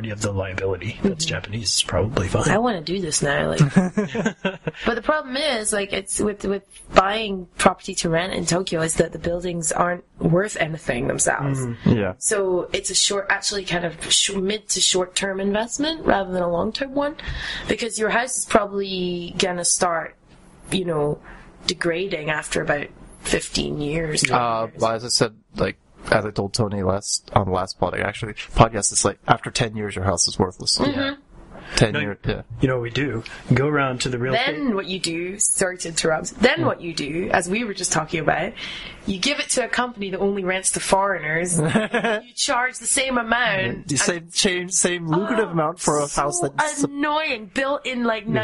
majority of the liability that's Japanese is probably fine. I want to do this now, like. But the problem is, like, it's with buying property to rent in Tokyo, is that the buildings aren't worth anything themselves. Yeah. So it's a mid to short term investment rather than a long term one, because your house is probably gonna start, degrading after about 15 years. Well, as I said, like, as I told Tony on the last podcast, it's like after 10 years your house is worthless. Mm-hmm. 10 years, yeah. You know what we do? Go around to the real estate. Then what you do, sorry to interrupt, what you do, as we were just talking about, you give it to a company that only rents to foreigners, you charge the same amount. The same lucrative amount for a house that's... annoying, built in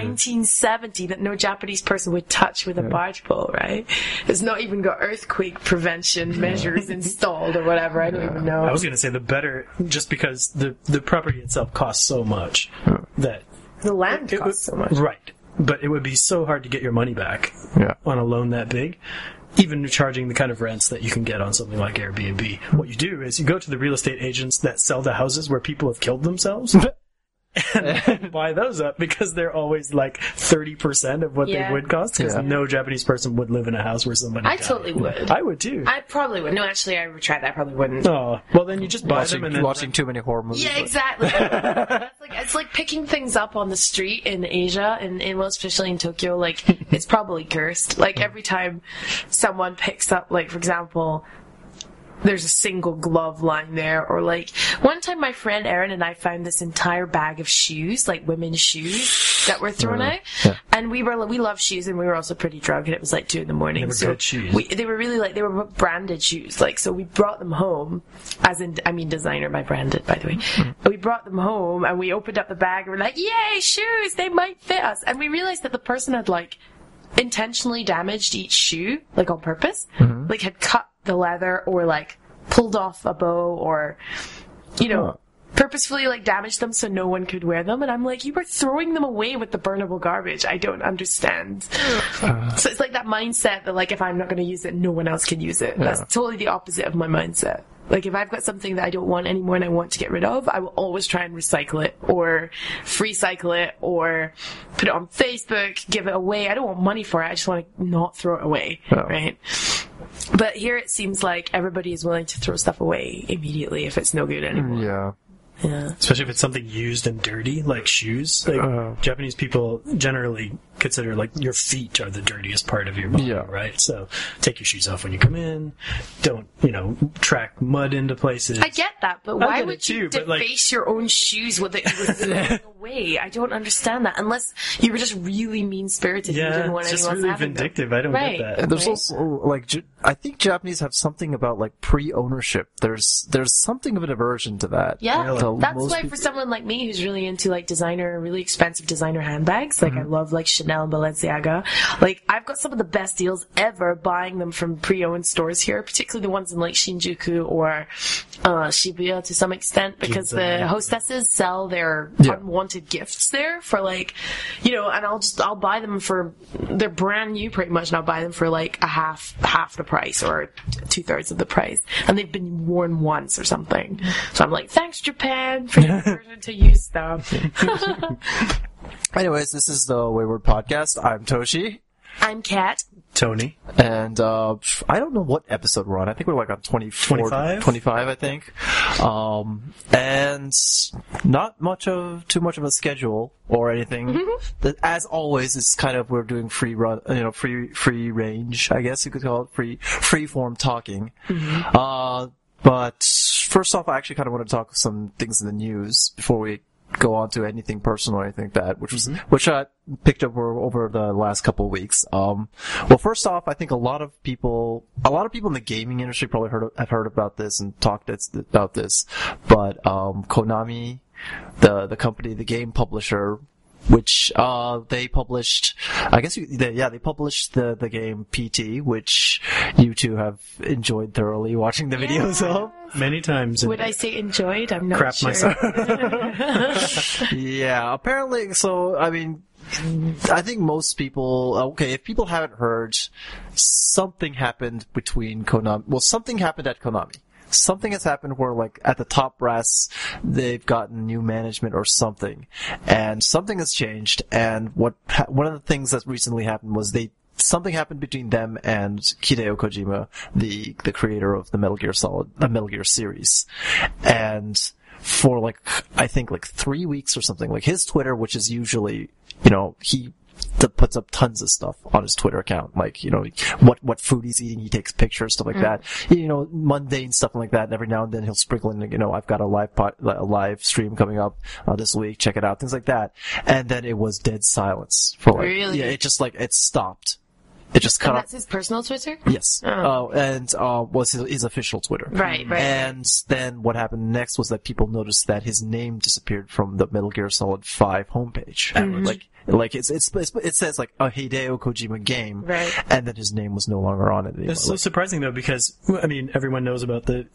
1970 that no Japanese person would touch with a barge pole, right? It's not even got earthquake prevention measures installed or whatever, I don't even know. I was going to say the better, just because the property itself costs so much that... The land costs so much. Right. But it would be so hard to get your money back on a loan that big, even charging the kind of rents that you can get on something like Airbnb. What you do is you go to the real estate agents that sell the houses where people have killed themselves and buy those up, because they're always like 30% of what they would cost, because no Japanese person would live in a house where somebody died. Totally would. I would too. I probably would. No, actually, I retried that. I probably wouldn't. Oh, well then you just buy them and then... Watching too many horror movies. Yeah, exactly. It's like picking things up on the street in Asia, and well, especially in Tokyo, like, it's probably cursed. Like, every time someone picks up, like, for example... there's a single glove lying there, or like one time my friend Erin and I found this entire bag of shoes, like women's shoes that were thrown out, and we love shoes, and we were also pretty drunk, and it was like 2 a.m. They were good shoes. They were really they were branded shoes, like, so we brought them home, designer by branded, by the way. We brought them home and we opened up the bag and we're like, yay, shoes, they might fit us, and we realized that the person had like intentionally damaged each shoe, like on purpose, like had cut the leather, or like pulled off a bow, or purposefully like damaged them so no one could wear them. And I'm like, you were throwing them away with the burnable garbage. I don't understand. So it's like that mindset that, like, if I'm not going to use it, no one else can use it. That's totally the opposite of my mindset. Like, if I've got something that I don't want anymore and I want to get rid of, I will always try and recycle it, or free cycle it, or put it on Facebook, give it away. I don't want money for it. I just want to not throw it away, right? But here it seems like everybody is willing to throw stuff away immediately if it's no good anymore. Yeah. Yeah. Especially if it's something used and dirty, like shoes. Like, Japanese people generally consider, like, your feet are the dirtiest part of your body, right? So take your shoes off when you come in. Don't, track mud into places. I get that, but why would you deface your own shoes with it throwing away? I don't understand that, unless you were just really mean-spirited. Yeah, and you didn't want it's just anyone really having vindictive. Them. I don't get that. And there's also, like, I think Japanese have something about, like, pre-ownership. There's something of an aversion to that. Yeah, that's why for someone like me who's really into, like, really expensive designer handbags, like, I love, like, Chanel and Balenciaga, like, I've got some of the best deals ever buying them from pre-owned stores here, particularly the ones in, like, Shinjuku or Shibuya to some extent, because the hostesses sell their unwanted gifts there for, like, and I'll buy them for, they're brand new pretty much, and I'll buy them for, like, a half the price, or 2/3 of the price, and they've been worn once or something. So I'm like, thanks Japan for your version to use stuff. Anyways, this is the Wayward Podcast. I'm Toshi. I'm Kat. Tony. And I don't know what episode we're on. I think we're like on 25, I think. And not too much of a schedule or anything. As always, it's kind of, we're doing free range, I guess you could call it, free form talking. But first off, I actually kind of want to talk some things in the news before we go on to anything personal or anything like that, which I picked up over the last couple of weeks. Well, first off, I think a lot of people in the gaming industry probably have heard about this and talked about this, but Konami, the company, the game publisher, which they published, I guess they published the game PT, which you two have enjoyed thoroughly watching the videos of. Many times. Would I say enjoyed? I'm not crap sure. Myself. Yeah, apparently, so, I mean, I think most people, if people haven't heard, something happened between Konami, something happened at Konami. something has happened where, like, at the top brass, they've gotten new management or something, and something has changed. And one of the things that recently happened was something happened between them and Hideo Kojima, the creator of the Metal Gear series, and for like I think like 3 weeks or something, like his Twitter, which is usually, you know, he puts up tons of stuff on his Twitter account, like, you know, what food he's eating, he takes pictures, stuff like that, you know, mundane stuff like that. And every now and then he'll sprinkle in, you know, I've got a live stream coming up this week, check it out, things like that. And then it was dead silence for like, really? Yeah, it just like it stopped. It just cut off. That's his personal Twitter? Yes. And was his official Twitter. Right. And then what happened next was that people noticed that his name disappeared from the Metal Gear Solid 5 homepage. Like it says like a Hideo Kojima game, right, and then his name was no longer on it anymore. It's so surprising though, because I mean everyone knows about the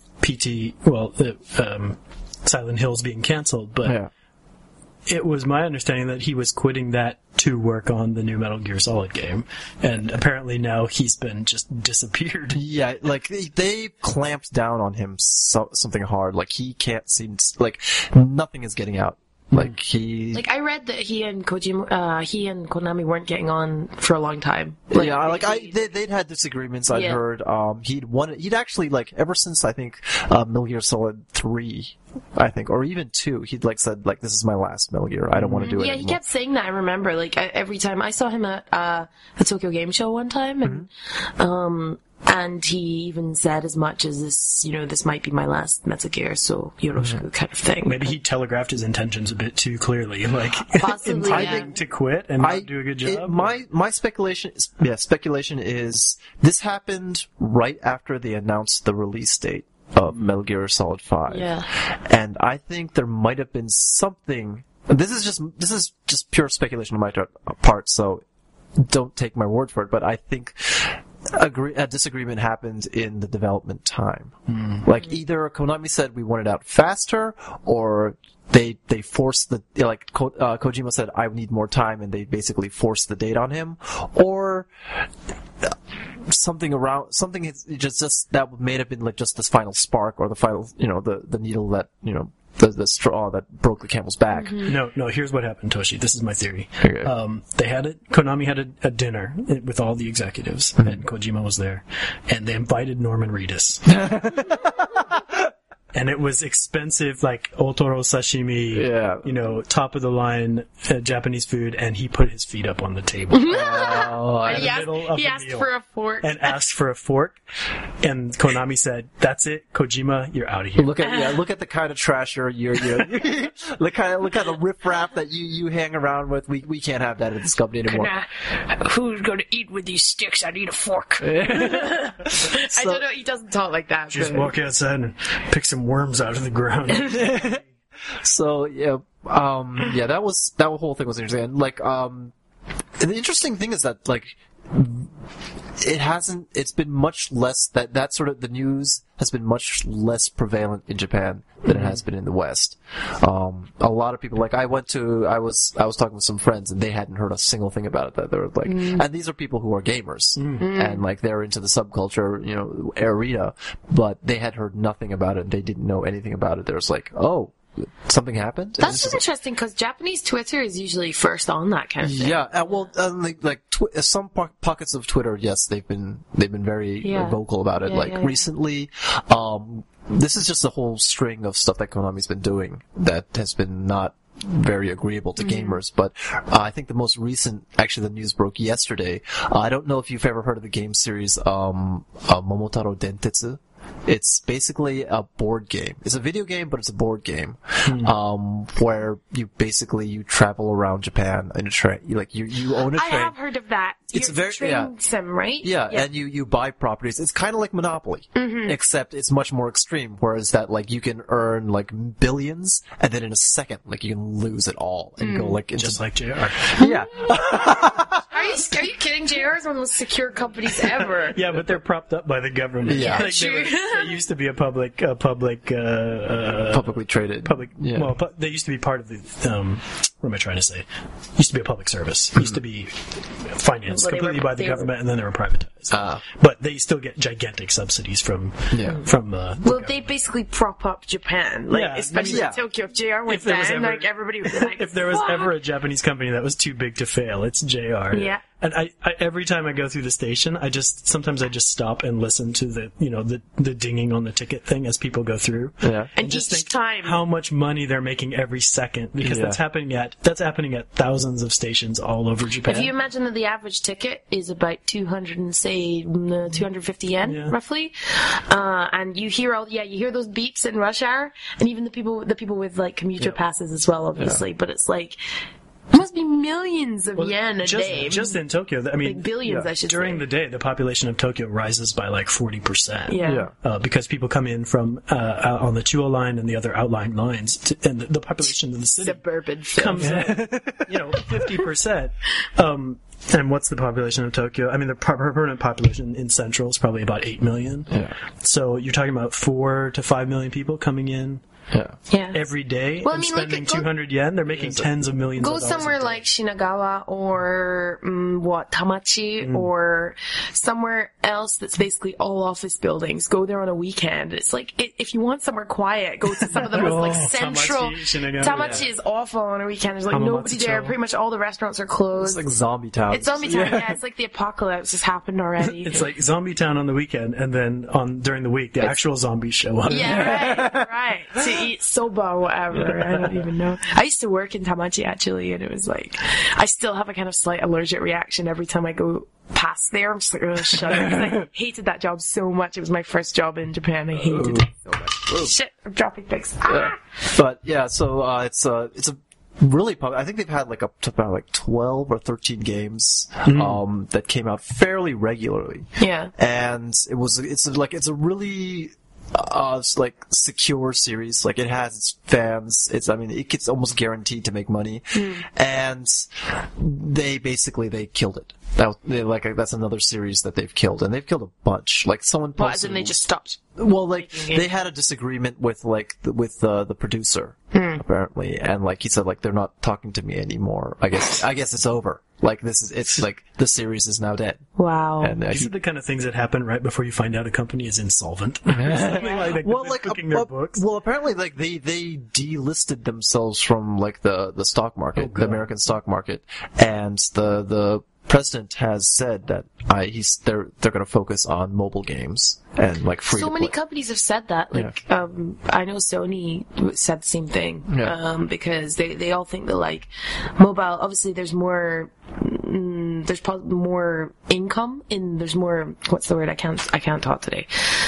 Silent Hills being canceled, but yeah. It was my understanding that he was quitting that to work on the new Metal Gear Solid game, and apparently now he's been just disappeared. Yeah, like they clamped down on him something hard. Like he can't seem like nothing is getting out. Like I read that he and Konami weren't getting on for a long time. They'd had disagreements. I'd heard. He'd actually like ever since I think Metal Gear Solid 3, I think, or even 2. He'd like said like, this is my last Metal Gear. I don't want to do it anymore. He kept saying that. I remember like every time I saw him at a Tokyo Game Show one time, and he even said as much as this, you know, this might be my last Metal Gear, so yoroshiku kind of thing. Maybe he telegraphed his intentions a bit too clearly, like possibly intending to quit and not do a good job. My speculation is this happened right after they announced the release date of Metal Gear Solid 5. Yeah. And I think there might have been something. This is just pure speculation on my part, so don't take my word for it, but I think a disagreement happened in the development time. Like either Konami said we want it out faster, or they forced Kojima said I need more time, and they basically forced the date on him, or something just that may have been like just this final spark, or the final, you know, the needle that, you know, the straw that broke the camel's back. No, here's what happened, Toshi. This is my theory. Okay. Konami had a dinner with all the executives, and Kojima was there, and they invited Norman Reedus. And it was expensive, like otoro sashimi, you know, top of the line Japanese food, and he put his feet up on the table. He asked for a fork. And asked for a fork, and Konami said, "That's it, Kojima, you're out of here." Look at the kind of trasher you're look at the riffraff that you hang around with. We can't have that at this company anymore. Who's gonna eat with these sticks? I need a fork. I don't know. He doesn't talk like that. Just walk outside and pick some worms out of the ground. So that whole thing was interesting. And, like, the interesting thing is that, like, it's been much less, that sort of, the news has been much less prevalent in Japan than it has been in the West. A lot of people, like, I was talking with some friends, and they hadn't heard a single thing about it, that they were like, and these are people who are gamers, and like, they're into the subculture, you know, arena, but they had heard nothing about it, and they didn't know anything about it. There was like, oh, something happened? That's interesting, because Japanese Twitter is usually first on that kind of thing. Yeah, some pockets of Twitter, yes, they've been very vocal about it. Recently, this is just a whole string of stuff that Konami's been doing that has been not very agreeable to gamers, but I think the most recent, actually the news broke yesterday. I don't know if you've ever heard of the game series Momotaro Dentetsu. It's basically a board game. It's a video game, but it's a board game, where you travel around Japan in a train. You own a train. I have heard of that. It's a very train sim, right? Yeah, and you buy properties. It's kind of like Monopoly, except it's much more extreme. Whereas that, like, you can earn like billions, and then in a second, like, you can lose it all and go like just like JR. Yeah. Are you kidding? JR is one of the most secure companies ever. Yeah, but they're propped up by the government. Yeah, like they used to be publicly traded. Yeah. Well, they used to be part of the what am I trying to say? Used to be a public service. Used to be financed completely by the government, and then they were privatized. But they still get gigantic subsidies from well, they basically prop up Japan, like especially Tokyo. If JR went down, like everybody would be like, if there was ever a Japanese company that was too big to fail, it's JR. Yeah. And I every time I go through the station, sometimes I just stop and listen to the dinging on the ticket thing as people go through. Yeah. And just each think time how much money they're making every second, because that's happening at thousands of stations all over Japan. If you imagine that the average ticket is about 250 yen, roughly, and you hear those beeps in rush hour, and even the people with like commuter passes as well, obviously. But it's like, it must be millions of yen a day. Just in Tokyo, I mean, like billions, I should say. During the day, the population of Tokyo rises by like 40%. Yeah. Because people come in from on the Chuo line and the other outlying lines, and the population of the city suburban comes in, 50%. And what's the population of Tokyo? I mean, the permanent population in Central is probably about 8 million. Yeah. So you're talking about 4 to 5 million people coming in. Yeah. Every day, well, and spending 200 yen, they're making tens of millions of dollars. Go somewhere like Shinagawa or Tamachi or somewhere else that's basically all office buildings. Go there on a weekend. It's like, if you want somewhere quiet, go to some of the most like central. Tamachi is awful on a weekend. There's like nobody there. Pretty much all the restaurants are closed. It's like Zombie Town. It's Zombie Town. Yeah, it's like the apocalypse has happened already. It's like Zombie Town on the weekend, and then during the week, the actual zombies show up. Yeah, right. To eat soba or whatever. I don't even know. I used to work in Tamachi actually, and it was like, I still have a kind of slight allergic reaction every time I go past there. I'm just like, shut up. I hated that job so much. It was my first job in Japan. I hated it so much. Shit, I'm dropping things. But yeah, so it's a really popular. I think they've had like up to about like 12 or 13 games that came out fairly regularly. Yeah. And it's a really it's like secure series. Like, it has its fans. It gets almost guaranteed to make money. And they killed it. That's another series that they've killed, and they've killed a bunch. Like, someone posted. Well, as in they just stopped. Well, like, they had a disagreement with the producer, apparently, and like, he said, like, they're not talking to me anymore. I guess it's over. Like, it's like, the series is now dead. Wow. And these are the kind of things that happen right before you find out a company is insolvent. Something like that. Well, like, their books. Well, apparently, like, they delisted themselves from, like, the stock market, the American stock market, and the president has said that they're going to focus on mobile games and like free. So many companies have said that. Like, I know Sony said the same thing. Because they all think that like mobile. Obviously, there's more. There's probably more income there's more, what's the word? I can't talk today.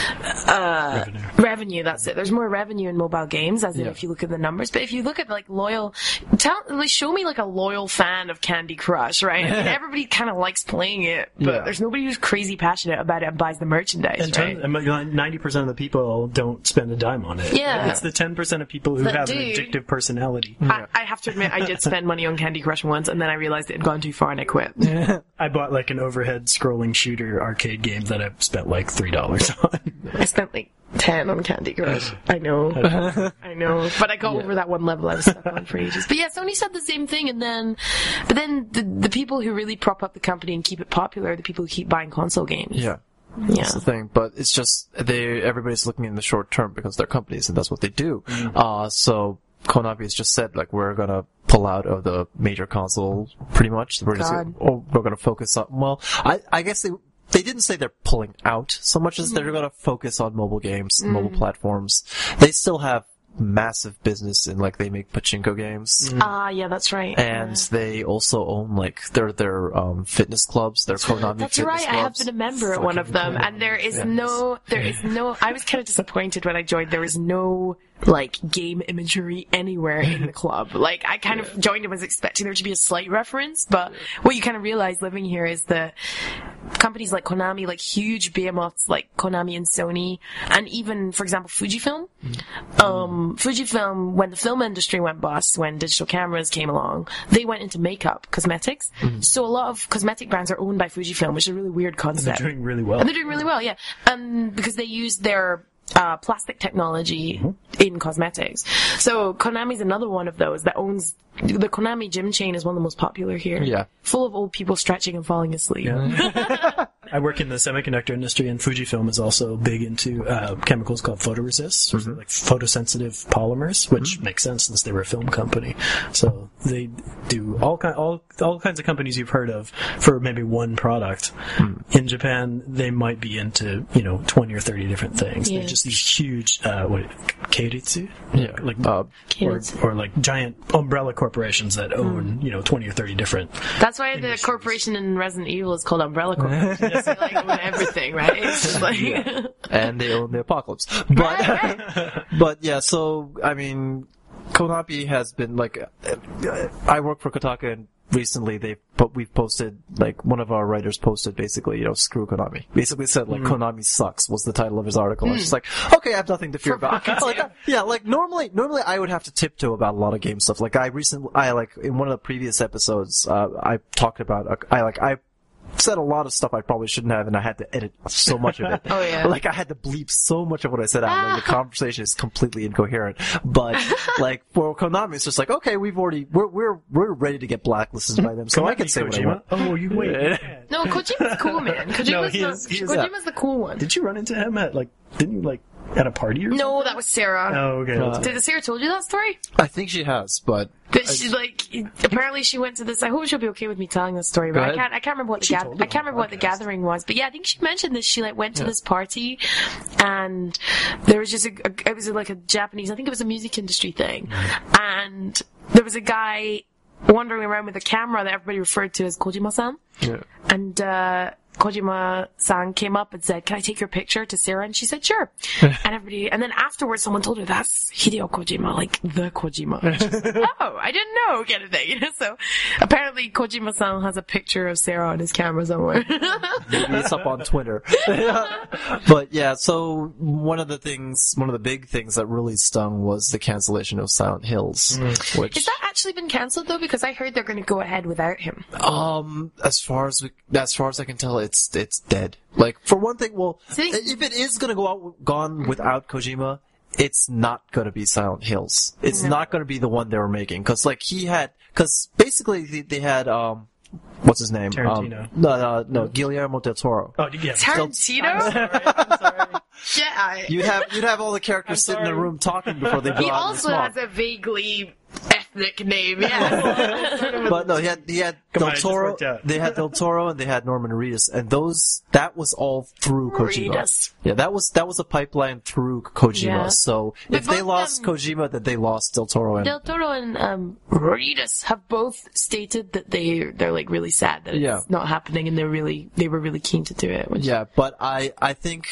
Revenue, that's it. There's more revenue in mobile games, as in if you look at the numbers. But if you look at like show me like a loyal fan of Candy Crush, right? And everybody kind of likes playing it, but there's nobody who's crazy passionate about it and buys the merchandise, right? 90% of the people don't spend a dime on it. Yeah. It's the 10% of people who have an addictive personality. I have to admit, I did spend money on Candy Crush once, and then I realized it had gone too far and I quit. I bought like an overhead scrolling shooter arcade game that I've spent like $3 on. I spent like 10 on Candy Crush. I know. I know. But I got over that one level I was stuck on for ages. But yeah, Sony said the same thing, but then the people who really prop up the company and keep it popular are the people who keep buying console games. Yeah. That's the thing. But it's just, everybody's looking in the short term because they're companies and that's what they do. So Konami has just said, like, we're gonna pull out of the major console pretty much. We're gonna focus on, well, I guess they didn't say they're pulling out so much as they're gonna focus on mobile games, mobile platforms. They still have massive business in, like, they make pachinko games. Yeah, that's right. And they also own, like, their fitness clubs, their Konami that's fitness right. clubs. I have been a member at one of them, and there is no, I was kind of disappointed when I joined. There was no, like, game imagery anywhere in the club. Like, I kind of joined and was expecting there to be a slight reference, but what you kind of realize living here is that companies like Konami, like huge behemoths like Konami and Sony, and even, for example, Fujifilm. Fujifilm, when the film industry went bust, when digital cameras came along, they went into makeup, cosmetics. So a lot of cosmetic brands are owned by Fujifilm, which is a really weird concept. And they're doing really well. Yeah. Because they use their plastic technology in cosmetics. So Konami's another one of those that owns the Konami gym chain is one of the most popular here. Yeah. Full of old people stretching and falling asleep. Yeah. I work in the semiconductor industry, and Fujifilm is also big into chemicals called photoresists, or like photosensitive polymers, which makes sense since they were a film company. So they do all kinds of companies you've heard of for maybe one product. In Japan, they might be into 20 or 30 different things. Yeah. They're just these huge keiritsu, or like giant umbrella corporations that own 20 or 30 different. That's why the corporation in Resident Evil is called Umbrella Corporation. They like own everything, right? It's just like and they own the apocalypse. But but yeah, so I mean, Konami has been like, I work for Kotaku, and recently we've posted, like, one of our writers posted basically, screw Konami. Basically said, like, Konami sucks was the title of his article. I was just like, okay, I have nothing to fear about. Normally I would have to tiptoe about a lot of game stuff. Like, in one of the previous episodes, I talked about, I said a lot of stuff I probably shouldn't have, and I had to edit so much of it. Oh, yeah. Like, I had to bleep so much of what I said out. Like, the conversation is completely incoherent. But, like, for Konami, it's just like, okay, we're ready to get blacklisted by them, so I can say what I want. Oh, you wait. No, Kojima's cool, man. Kojima's the cool one. Did you run into him at, at a party or something? No, that was Sarah. Oh, okay. Did Sarah told you that story? I think she has, but... That she apparently she went to this. I hope she'll be okay with me telling this story, but I can't remember what the gathering was. But yeah, I think she mentioned this. She went to this party, and there was just it was like a Japanese. I think it was a music industry thing, and there was a guy wandering around with a camera that everybody referred to as Kojima-san. Yeah. And Kojima-san came up and said, "Can I take your picture?" to Sarah, and she said, "Sure." And then afterwards, someone told her, "That's Hideo Kojima, like the Kojima." And she said, "Oh, I didn't know," kind of thing. So apparently, Kojima-san has a picture of Sarah on his camera somewhere. Maybe it's up on Twitter. But yeah, so one of the big things that really stung was the cancellation of Silent Hills. Which is that actually been cancelled though? Because I heard they're going to go ahead without him. As far as I can tell, it's dead. Like, for one thing, if it is gonna gone without Kojima, it's not gonna be Silent Hills. It's not gonna be the one they were making, because basically they had what's his name? Tarantino. No, Guillermo del Toro. Oh, yeah. Tarantino? I'm sorry. Yeah. You'd have all the characters sitting in a room talking before they go He out in the also smog. has a vaguely ethnic name, yeah. But no, he had Del Toro. They had Del Toro and they had Norman Reedus, and that was all through Kojima. Reedus. Yeah, that was a pipeline through Kojima. Yeah. So if they lost Kojima, then they lost Del Toro. Del Toro and Reedus have both stated that they're like really sad that it's not happening, and they were really keen to do it. Yeah, but I think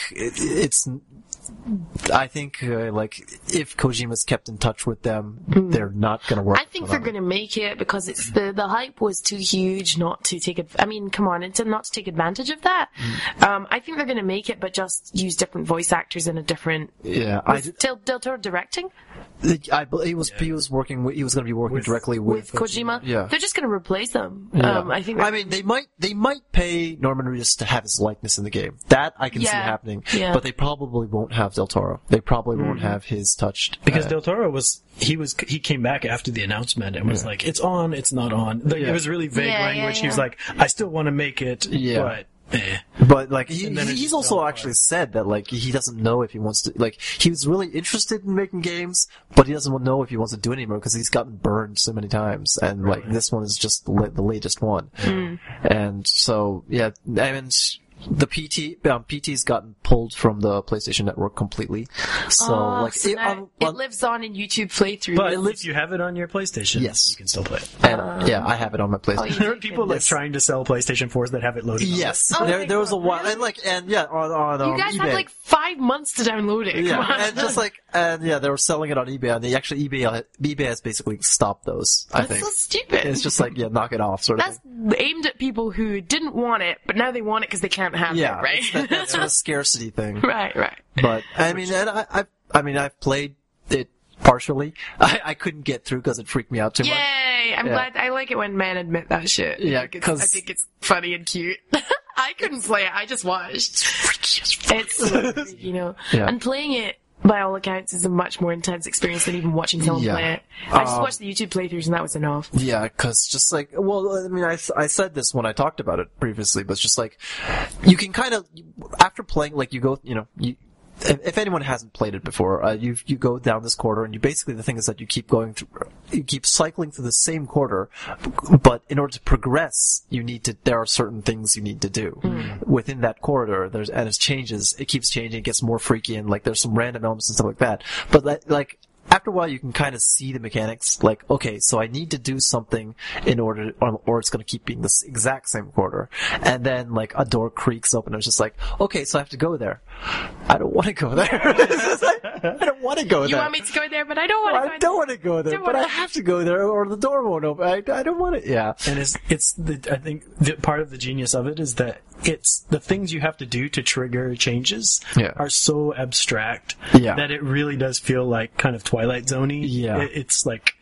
like, if Kojima's kept in touch with them, they're not going to work. I think they're going to make it, because it's the hype was too huge not to take it. I mean, come on, it's not to take advantage of that. I think they're going to make it, but just use different voice actors in a different. Yeah, Del Toro directing. I believe he was going to be working directly with Kojima. Yeah, they're just going to replace them. Yeah. I mean, they might pay Norman Reedus to have his likeness in the game. That I can see happening. Yeah. But they probably won't have Del Toro. They probably won't have his touched. Because Del Toro he came back after the announcement and was like, "It's on, it's not on." It was really vague language. He was like, "I still want to make it, but." But like he's also actually said that, like, he doesn't know if he wants to, like, he was really interested in making games, but he doesn't know if he wants to do it anymore because he's gotten burned so many times, and like this one is just the latest one. And so I mean, the PT's gotten pulled from the PlayStation Network completely. So it lives on in YouTube playthrough. But if you have it on your PlayStation, yes, you can still play it. And I have it on my PlayStation. There are people trying to sell PlayStation 4s that have it loaded. Yes, there was a while, and on you guys eBay. had like 5 months to download it. Yeah, they were selling it on eBay, and eBay has basically stopped those. I think that's so stupid. It's just like, knock it off, sort of. That's aimed at people who didn't want it, but now they want it because they can't have it, right? That sort of scarcity thing. Right. But I mean, and I've played it partially. I couldn't get through because it freaked me out too much. Yay! I'm glad. I like it when men admit that shit. Yeah, because I think it's funny and cute. I couldn't play it. I just watched. It's so freaky, And playing it, by all accounts, is a much more intense experience than even watching someone play it. I just watched the YouTube playthroughs and that was enough. Yeah, because just like, well, I mean, I said this when I talked about it previously, but it's just like, you can kind of, after playing, like, you go, if anyone hasn't played it before, you go down this corridor, and the thing is that you keep cycling through the same corridor, but in order to progress, there are certain things you need to do within that corridor. And it keeps changing, it gets more freaky, and like there's some random elements and stuff like that. But like, after a while, you can kind of see the mechanics, like, okay, so I need to do something in order, or it's going to keep being this exact same corridor. And then, like, a door creaks open, and it's just like, okay, so I have to go there. I don't want to go there. I don't want to go there. You want me to go there, but I don't want to go there. I don't want to go there, but I have to go there, or the door won't open. I don't want to, yeah. And I think part of the genius of it is that it's the things you have to do to trigger changes are so abstract that it really does feel like kind of Twilight Zone-y. Yeah. It's like,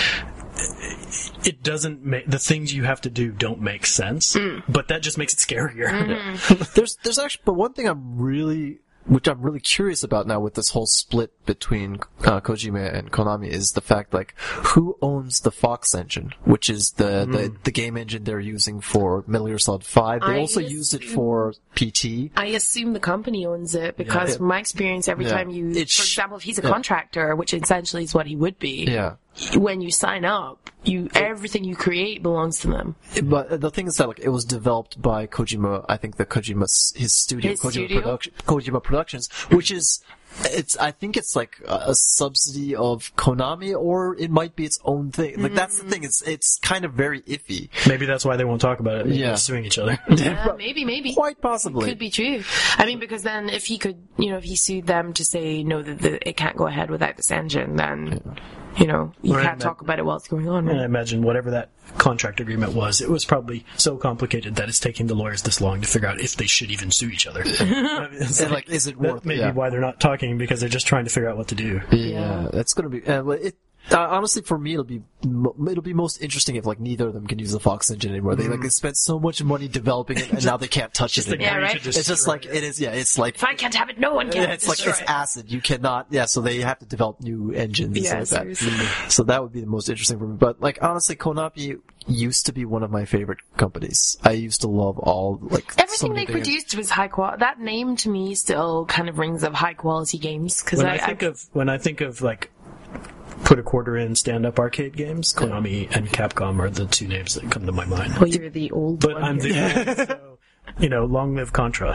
it doesn't make, the things you have to do don't make sense, but that just makes it scarier. Mm-hmm. There's actually, but one thing which I'm really curious about now with this whole split between Kojima and Konami is the fact, like, who owns the Fox engine, which is the game engine they're using for Metal Gear Solid 5. They also used it for PT. I assume the company owns it because from my experience, every time you, for example, if he's a contractor, which essentially is what he would be, when you sign up, everything you create belongs to them. But the thing is that, like, it was developed by Kojima. I think his studio, Kojima Productions, which is, I think it's like a subsidy of Konami, or it might be its own thing. Like, that's the thing. It's kind of very iffy. Maybe that's why they won't talk about it. They're suing each other. Yeah, maybe. Quite possibly. It could be true. I mean, because then if he could, if he sued them to say, no, that it can't go ahead without this engine, then, you can't talk about it while it's going on. Right? And I imagine whatever that contract agreement was, it was probably so complicated that it's taking the lawyers this long to figure out if they should even sue each other. Is it worth? Maybe why they're not talking, because they're just trying to figure out what to do. Yeah, that's going to be. Honestly, for me, it'll be most interesting if, like, neither of them can use the Fox engine anymore. They spent so much money developing it, and now they can't touch it anymore. Yeah, right? It's just like it is. Yeah, it's like, if I can't have it, no one can. It's like it's acid. You cannot. Yeah, so they have to develop new engines and stuff like that. So that would be the most interesting for me. But, like, honestly, Konami used to be one of my favorite companies. I used to love everything they produced was high quality. That name to me still kind of rings of high quality games. Because when I think of like, put a quarter in stand-up arcade games, Konami and Capcom are the two names that come to my mind. Well, you're the old one. But I'm the old, long live Contra.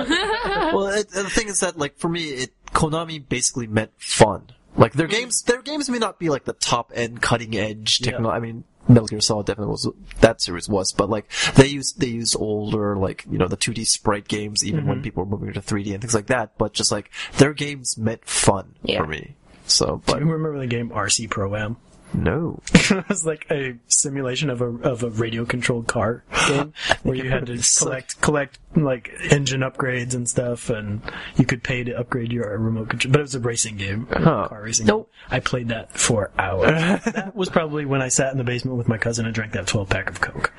The thing is that, like, for me, Konami basically meant fun. Like, their games may not be like the top-end, cutting-edge technology. I mean, Metal Gear Solid definitely was, that series was, but like, they used older, like, the 2D sprite games, even when people were moving to 3D and things like that, but just like, their games meant fun for me. So, but. Do you remember the game RC Pro-Am? No. It was like a simulation of a radio-controlled car game where you had to collect like engine upgrades and stuff, and you could pay to upgrade your remote control. But it was a racing game, car racing. Nope. Game. I played that for hours. That was probably when I sat in the basement with my cousin and drank that 12-pack of Coke.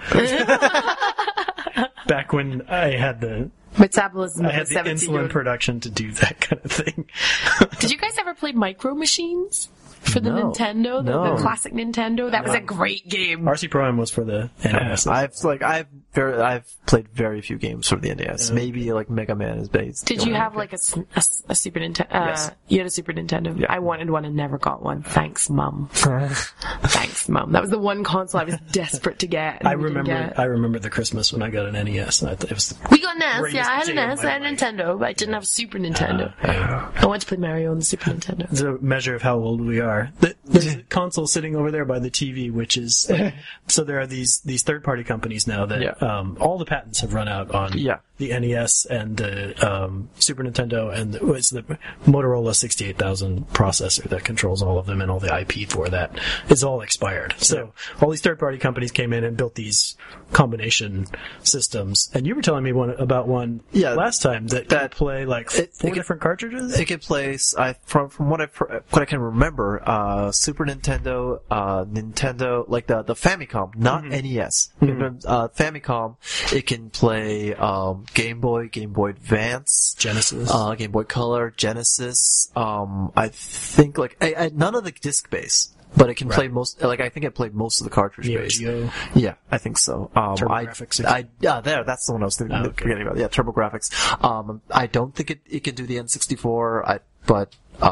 Back when I had the metabolism. I had the insulin production to do that kind of thing. Did you guys ever play Micro Machines? For the Nintendo, the classic Nintendo, that was a great game. RC Pro-Am was for the NES. I've played very few games for the NES. Maybe like Mega Man is based. Did you have like a Super Nintendo? Yes. You had a Super Nintendo. Yeah. I wanted one and never got one. Thanks, Mum. Thanks, Mum. That was the one console I was desperate to get. I remember the Christmas when I got an NES. And it was we got an NES. Yeah, I had an NES. I had a Nintendo, but I didn't have a Super Nintendo. I wanted to play Mario on the Super Nintendo. It's a measure of how old we are. There's a console sitting over there by the TV, which is so there are these third-party companies now that all the patents have run out on the NES and the Super Nintendo and it's the Motorola 68000 processor that controls all of them, and all the IP for that is all expired. So all these third-party companies came in and built these combination systems. And you were telling me about one last time that could play like four different cartridges. It could play from what I can remember. Super Nintendo, Nintendo, like the Famicom, not NES. Famicom. It can play Game Boy, Game Boy Advance, Genesis, Game Boy Color, Genesis. I think like none of the disc based, but it can play most. Like I think it played most of the cartridge based. Yeah, I think so. TurboGrafx. That's the one I was forgetting about. Yeah, TurboGrafx. I don't think it can do the N64. But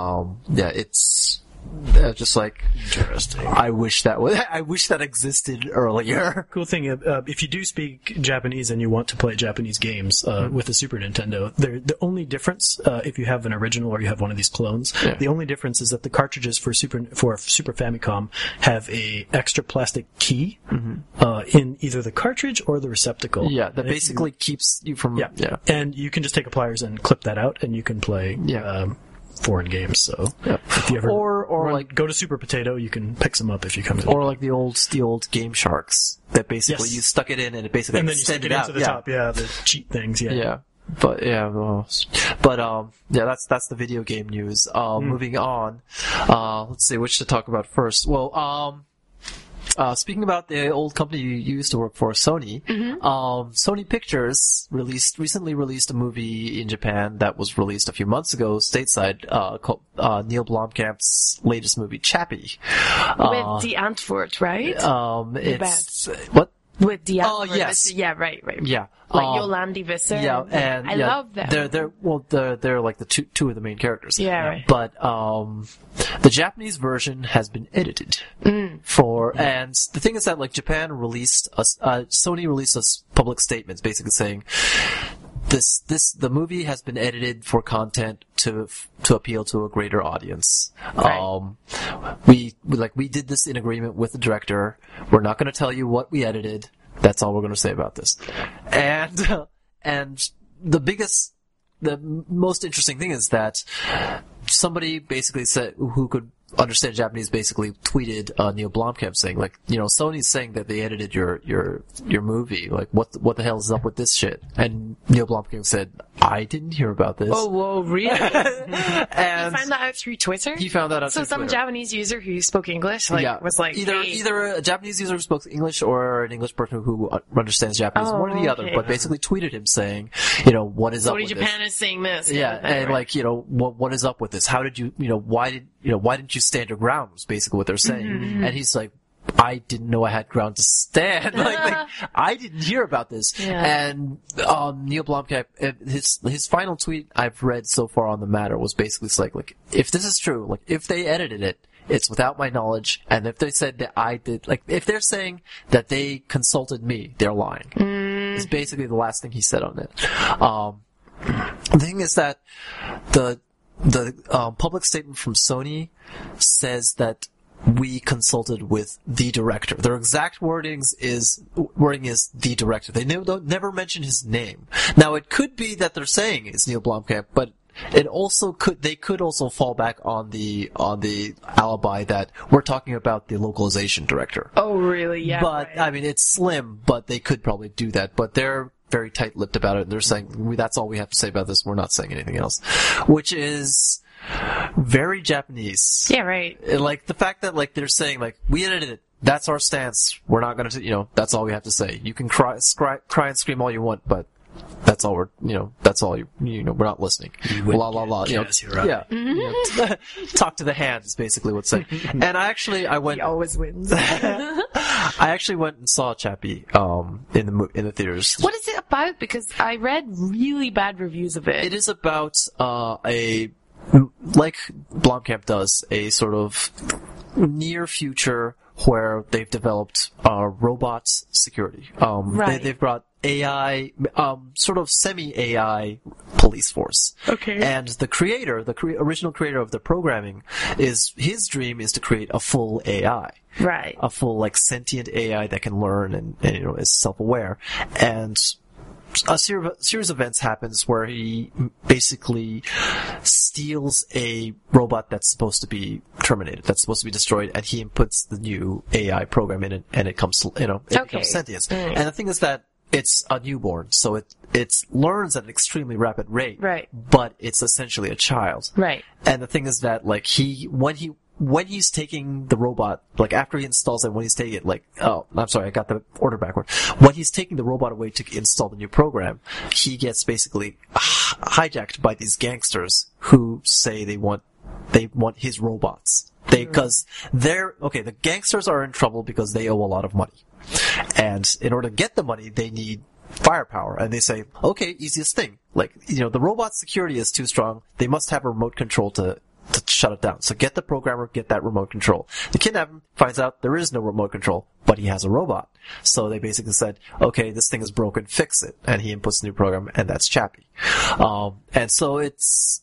it's. Just like interesting. I wish that existed earlier. Cool thing, if you do speak Japanese and you want to play Japanese games with the Super Nintendo, the only difference, if you have an original or you have one of these clones, the only difference is that the cartridges for Super Famicom have a extra plastic key in either the cartridge or the receptacle. Yeah, that basically keeps you from. Yeah, and you can just take a pliers and clip that out, and you can play. Foreign games, so if you ever like go to Super Potato, you can pick some up if you come to. Or like the old Game Sharks that basically you stuck it in and it basically and then you stick it into the top, the cheat things, But that's the video game news. Moving on, let's see which to talk about first. Well, speaking about the old company you used to work for, Sony, Sony Pictures recently released a movie in Japan that was released a few months ago stateside, called Neil Blomkamp's latest movie, Chappie. With the Antwoord, right? It's what? With the Antwoord. Oh, yes. Yeah, right. Yeah. Like Yolandi Visser. Yeah, and I love them. They're like the two of the main characters. Yeah, right. But the Japanese version has been edited and the thing is that like Japan released Sony released a public statement basically saying the movie has been edited for content to appeal to a greater audience. Right. We did this in agreement with the director. We're not going to tell you what we edited. That's all we're going to say about this. And the most interesting thing is that somebody basically said, who could understand Japanese, basically tweeted Neil Blomkamp saying, like, Sony's saying that they edited your movie. Like, what the hell is up with this shit? And Neil Blomkamp said, I didn't hear about this. Oh, whoa, really? And he found that out through Twitter? He found that out through Twitter. So some Japanese user who spoke English was like, either a Japanese user who spoke English or an English person who understands Japanese, one or the other, but basically tweeted him saying, what is up with this? Sony Japan is saying this. What is up with this? How did you, why didn't you stand your ground was basically what they're saying. And he's like, I didn't know I had ground to stand. like I didn't hear about this. Yeah. And Neil Blomkamp, his final tweet I've read so far on the matter was basically like if this is true, like if they edited it, it's without my knowledge, and if they said that I did, like if they're saying that they consulted me, they're lying. It's basically the last thing he said on it. The thing is that the public statement from Sony says that we consulted with the director. Their exact wording is the director. They never mention his name. Now it could be that they're saying it's Neil Blomkamp, but they could also fall back on the alibi that we're talking about the localization director. Oh, really? Yeah. But right. I mean, it's slim, but they could probably do that. But they're very tight-lipped about it. They're saying that's all we have to say about this. We're not saying anything else, which is very Japanese. Yeah, right. Like the fact that like they're saying like we edited it. That's our stance. We're not going to, that's all we have to say. You can cry and scream all you want, but that's all that's all we're not listening. La la la. Yeah. Talk to the hand is basically what's saying. And I went. He always wins. I actually went and saw Chappie in the theaters. What is it about? Because I read really bad reviews of it. It is about like Blomkamp does, a sort of near future where they've developed robot security. Right. They've brought AI, sort of semi-AI police force. Okay. And the original creator of the programming, his dream is to create a full AI. Right. A full, like, sentient AI that can learn and is self-aware. And a series of events happens where he basically steals a robot that's supposed to be terminated, that's supposed to be destroyed, and he inputs the new AI program in it, and it comes, becomes sentient. And the thing is that it's a newborn, so it learns at an extremely rapid rate. Right. But it's essentially a child. Right. And the thing is that, like, when he's taking the robot, like after he installs it, when he's taking it, like, oh, I'm sorry, I got the order backward. When he's taking the robot away to install the new program, he gets basically hijacked by these gangsters who say they want his robots. The gangsters are in trouble because they owe a lot of money. And in order to get the money, they need firepower. And they say, okay, easiest thing. Like, the robot's security is too strong. They must have a remote control to shut it down. So get the programmer, get that remote control. They kidnap him, finds out there is no remote control, but he has a robot. So they basically said, okay, this thing is broken, fix it. And he inputs the new program, and that's Chappie. And so it's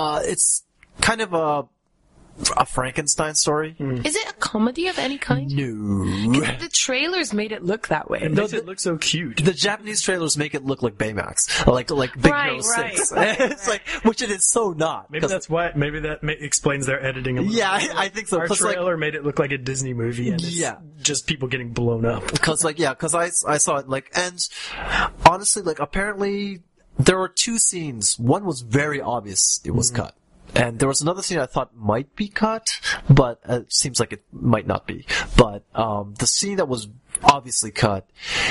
kind of a Frankenstein story. Is it a comedy of any kind? No. The trailers made it look that way. It makes it look so cute. The Japanese trailers make it look like Baymax, like Big Hero 6. It's like, which it is so not. Maybe that's why. Maybe that explains their editing. Yeah, I think so. Our trailer made it look like a Disney movie, and it's just people getting blown up. Because I saw it, and honestly, apparently there were two scenes. One was very obvious it was cut. And there was another scene I thought might be cut, but it seems like it might not be. But the scene that was obviously cut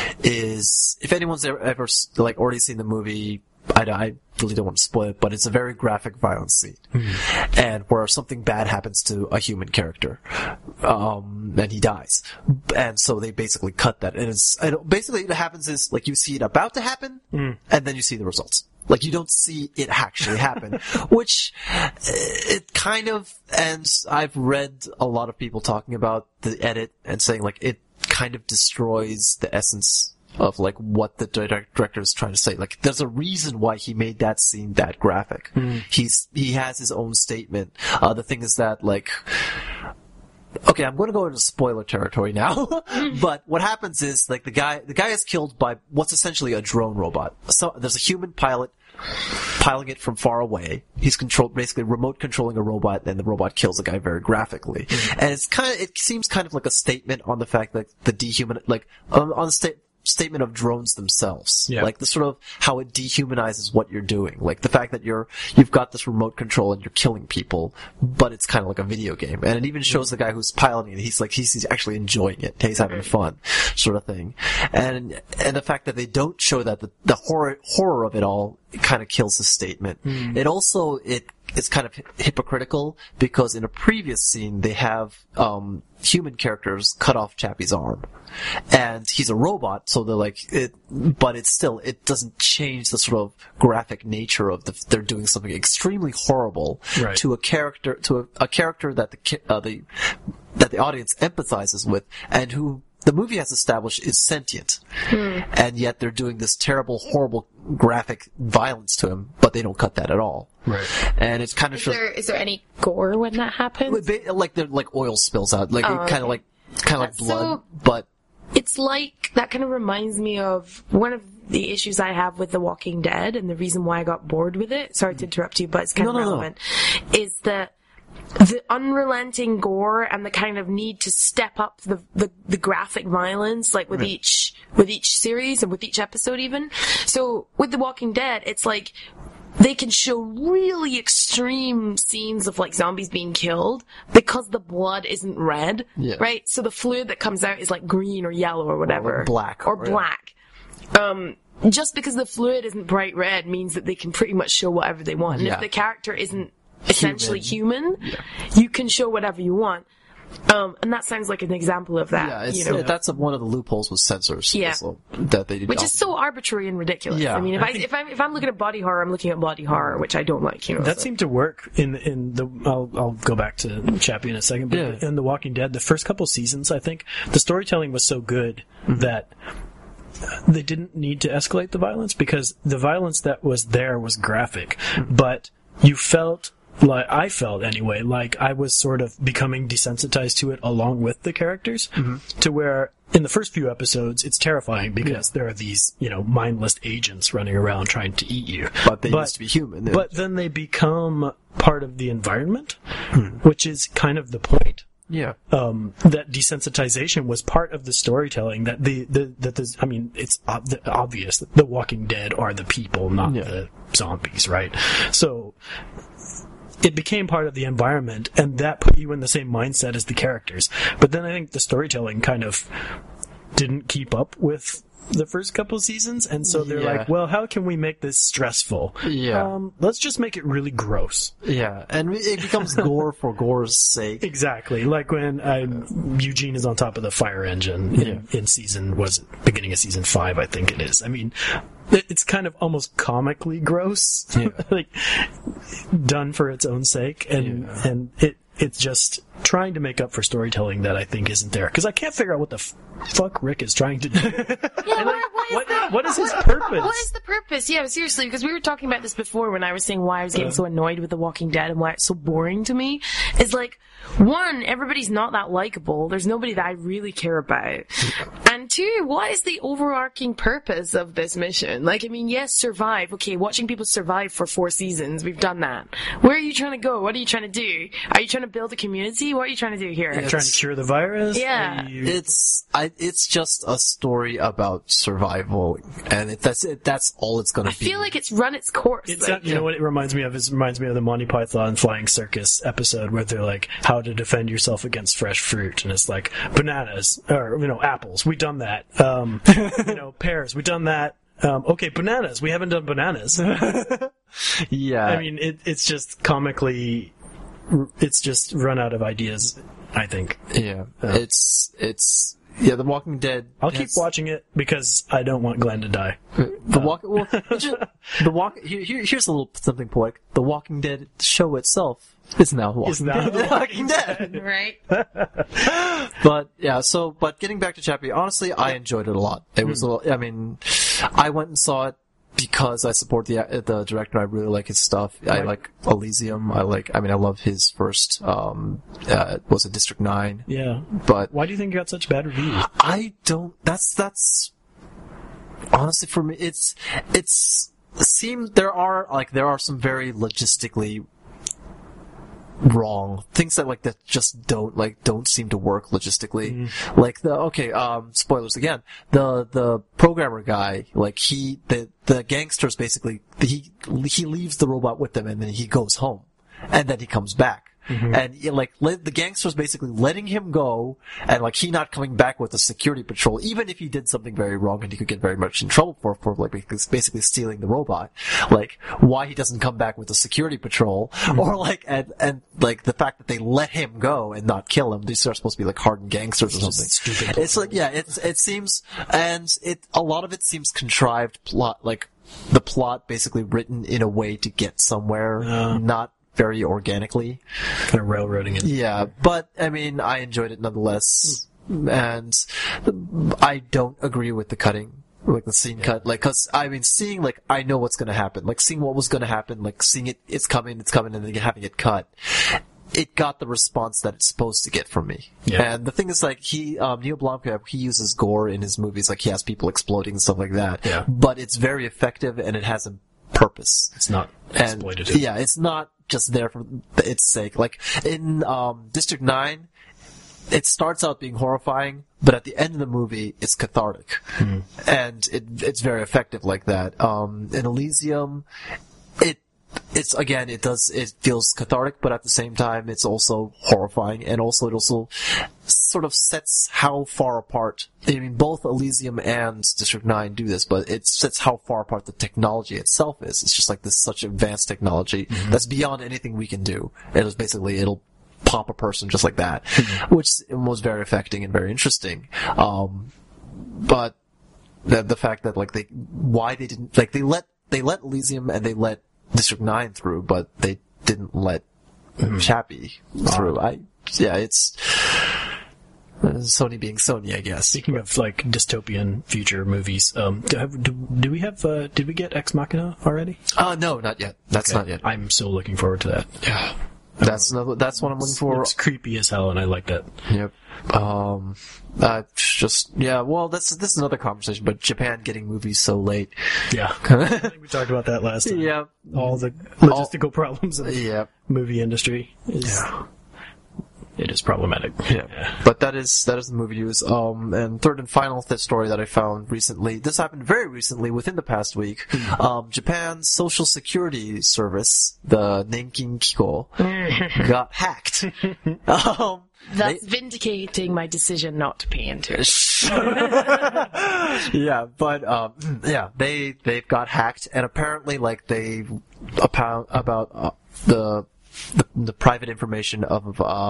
is, if anyone's ever already seen the movie, I really don't want to spoil it, but it's a very graphic violence scene. And where something bad happens to a human character, and he dies. And so they basically cut that. And basically what happens is, you see it about to happen, and then you see the results. You don't see it actually happen, which it kind of, and I've read a lot of people talking about the edit and saying, it kind of destroys the essence of, what the director is trying to say. There's a reason why he made that scene that graphic. He has his own statement. The thing is that, okay, I'm going to go into spoiler territory now. But what happens is, the guy is killed by what's essentially a drone robot. So there's a human pilot piloting it from far away. He's basically remote controlling a robot, and the robot kills the guy very graphically. And it seems kind of like a statement on the fact that on the statement of drones themselves. Yeah. The sort of how it dehumanizes what you're doing. The fact that you've got this remote control and you're killing people, but it's kind of like a video game. And it even shows the guy who's piloting it, he's actually enjoying it. He's having fun, sort of thing. And the fact that they don't show that the horror of it all, it kind of kills the statement. It also, it's kind of hypocritical because in a previous scene they have human characters cut off Chappie's arm, and he's a robot, so they're but it doesn't change the sort of graphic nature of they're doing something extremely horrible to a character that the audience empathizes with, and who the movie has established is sentient. And yet they're doing this terrible, horrible graphic violence to him, but they don't cut that at all. Right. And it's kind of is there any gore when that happens? Oil spills out, kind of like blood, so, but it's that kind of reminds me of one of the issues I have with The Walking Dead, and the reason why I got bored with it. Sorry to interrupt you, but it's kind of relevant. Is that the unrelenting gore and the kind of need to step up the graphic violence, with each series and with each episode even. So with The Walking Dead, it's they can show really extreme scenes of zombies being killed because the blood isn't red, right? So the fluid that comes out is green or yellow or whatever. Or black. Or black. Just because the fluid isn't bright red means that they can pretty much show whatever they want. And if the character isn't essentially human, you can show whatever you want. And that sounds like an example of that. Yeah, that's one of the loopholes with censors. Yeah. Also, that they which is so arbitrary and ridiculous. Yeah. I mean, if I'm looking at body horror, I'm looking at body horror, which I don't like. That seemed to work in the. I'll go back to Chappie in a second, but in The Walking Dead, the first couple seasons, I think the storytelling was so good that they didn't need to escalate the violence, because the violence that was there was graphic, but you felt like I felt anyway, like I was sort of becoming desensitized to it along with the characters, to where in the first few episodes it's terrifying because there are these, mindless agents running around trying to eat you. But they used to be human. But then they become part of the environment, which is kind of the point. Yeah. That desensitization was part of the storytelling. That it's obvious that the Walking Dead are the people, not the zombies, right? So it became part of the environment, and that put you in the same mindset as the characters. But then I think the storytelling kind of didn't keep up with the first couple seasons, and so they're like, well, how can we make this stressful? Let's just make it really gross. Yeah, and it becomes gore for gore's sake. Exactly, like when Eugene is on top of the fire engine in beginning of season 5, I think it is. I mean, it's kind of almost comically gross, like done for its own sake, and it's just trying to make up for storytelling that I think isn't there. Because I can't figure out what the fuck Rick is trying to do. What is his purpose? What is the purpose? Yeah, seriously, because we were talking about this before when I was saying why I was getting so annoyed with The Walking Dead and why it's so boring to me. Is like, one, everybody's not that likable. There's nobody that I really care about. And two, what is the overarching purpose of this mission? Like, I mean, yes, survive. Okay, watching people survive for 4 seasons. We've done that. Where are you trying to go? What are you trying to do? Are you trying to build a community? What are you trying to do here? Are you trying to cure the virus? Yeah. It's just a story about survival, and that's all it's going to be. I feel like it's run its course. You know what it reminds me of? It reminds me of the Monty Python Flying Circus episode where they're like, how to defend yourself against fresh fruit, and it's like bananas or apples. We've done that. Pears. We've done that. Okay, bananas. We haven't done bananas. Yeah. I mean, it's just comically. It's just run out of ideas, I think. Yeah. The Walking Dead. I'll keep watching it because I don't want Glenn to die. Here's a little something poetic. The Walking Dead show itself is now The Walking Dead. Right. But getting back to Chappie, honestly, I enjoyed it a lot. It was I went and saw it because I support the director. I really like his stuff. Right. I like Elysium. I love his first, was it District 9? Yeah. But why do you think you got such bad reviews? That's honestly for me, there are some very logistically wrong things that just don't seem to work logistically. Spoilers again. The programmer guy, the gangsters basically, he leaves the robot with them and then he goes home and then he comes back. Mm-hmm. And the gangsters basically letting him go, and he not coming back with a security patrol, even if he did something very wrong and he could get very much in trouble for basically stealing the robot. Why he doesn't come back with a security patrol, mm-hmm. or and the fact that they let him go and not kill him. These are supposed to be hardened gangsters or something. Stupid. It's it seems, and a lot of it seems contrived plot, the plot basically written in a way to get somewhere, not very organically. Kind of railroading it. Yeah, but, I enjoyed it nonetheless. And I don't agree with the cutting. The scene cut. Cause, seeing, I know what's gonna happen. Seeing what was gonna happen, seeing it's coming, and then having it cut. It got the response that it's supposed to get from me. Yeah. And the thing is, Neil Blomkamp, he uses gore in his movies, he has people exploding and stuff like that. Yeah. But it's very effective, and it has a purpose. It's not exploitative. Yeah, it's not just there for its sake. In District 9, it starts out being horrifying, but at the end of the movie, it's cathartic. Mm. And it's very effective like that. In Elysium, it feels cathartic, but at the same time, it's also horrifying, and it also sort of sets how far apart, both Elysium and District 9 do this, but it sets how far apart the technology itself is. It's just this such advanced technology that's beyond anything we can do. It'll pop a person just like that, which was very affecting and very interesting. But the fact that they let Elysium and they let District 9 through, but they didn't let Chappie through. Sony being Sony, I guess. Speaking of like dystopian future movies, do we have? Did we get Ex Machina already? No, not yet. That's not yet. I'm so looking forward to that. Yeah, that's what I'm looking for. It's creepy as hell, and I like that. Yep. Well, this is another conversation, but Japan getting movies so late. Yeah. I think we talked about that last time. Yeah. All the logistical problems of the movie industry. It is problematic. Yeah. But that is the movie news. And third and final story that I found recently. This happened very recently, within the past week. Japan's Social Security Service, the Nenkin Kiko, got hacked. That's vindicating my decision not to pay into it. They've got hacked, and apparently, like, about the private information of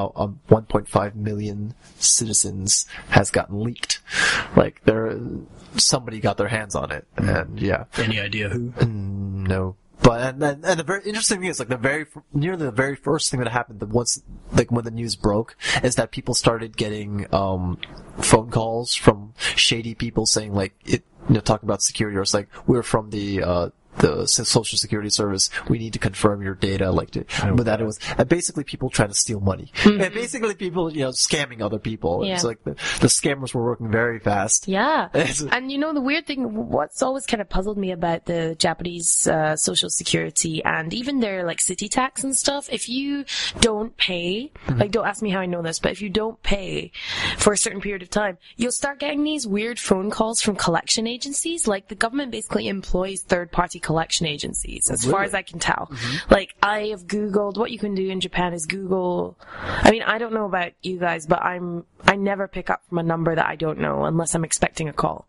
1.5 million citizens has gotten leaked. Like, somebody got their hands on it, and Any idea who? No. But and the very interesting thing is, like, nearly the very first thing that happened when the news broke is that people started getting phone calls from shady people saying, like, talking about security, or it's like, we're from the Social Security Service, we need to confirm your data, but that it was basically people trying to steal money. And basically people, scamming other people. Yeah. It's like the scammers were working very fast. Yeah. And the weird thing, what's always kind of puzzled me about the Japanese Social Security and even their, like, city tax and stuff, if you don't pay, like, don't ask me how I know this, but if you don't pay for a certain period of time, you'll start getting these weird phone calls from collection agencies. Like, the government basically employs third-party collection agencies, as far as I can tell. Like, I have Googled, what you can do in Japan is Google, I mean, I don't know about you guys, but I never pick up from a number that I don't know unless I'm expecting a call.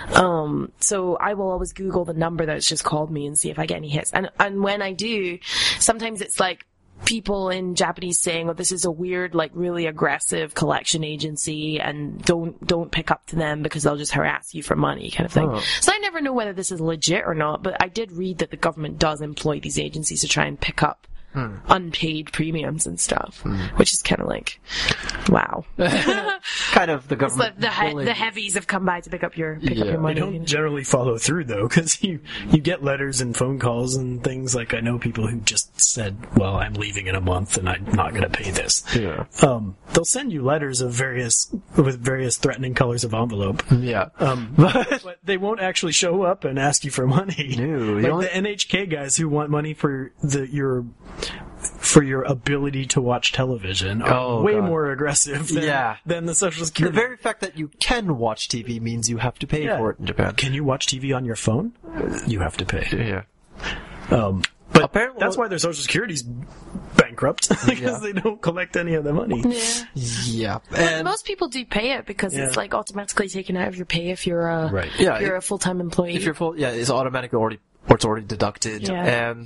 So I will always Google the number that's just called me and see if I get any hits. And when I do, sometimes it's like people in Japanese saying, oh, this is a weird, like, really aggressive collection agency, and don't pick up to them because they'll just harass you for money, kind of thing. So I never know whether this is legit or not, but I did read that the government does employ these agencies to try and pick up unpaid premiums and stuff, which is kind of like, wow. Kind of the government. It's like the heavies have come by to pick up your money. They don't generally follow through, though, because you get letters and phone calls and things. Like, I know people who just said, well, I'm leaving in a month and I'm not going to pay this. Yeah. They'll send you letters with various threatening colors of envelope. Yeah. But they won't actually show up and ask you for money. No, like the NHK guys who want money for your ability to watch television are way more aggressive than the Social Security. The very fact that you can watch TV means you have to pay for it in Japan. Can you watch TV on your phone? You have to pay. Yeah. But apparently, that's why their Social Security's bankrupt, because they don't collect any of the money. Yeah. But most people do pay it because it's, like, automatically taken out of your pay if you're a full-time employee. If you're it's automatically already, or it's already deducted. And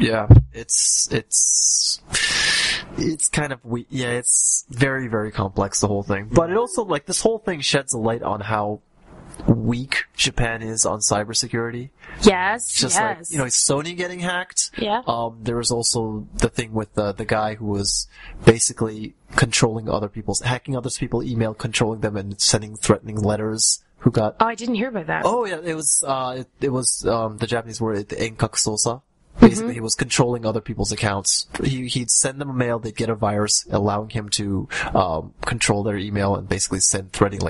it's kind of it's very, very complex, the whole thing. But it also, like, this whole thing sheds a light on how weak Japan is on cybersecurity. Yes, just like, Sony getting hacked. Yeah. There was also the thing with the guy who was basically hacking other people's email, controlling them and sending threatening letters. Who got? Oh, I didn't hear about that. Oh yeah, it was the Japanese word, the enkakusosa. Basically, he was controlling other people's accounts. He'd send them a mail, they'd get a virus, allowing him to control their email and basically send threats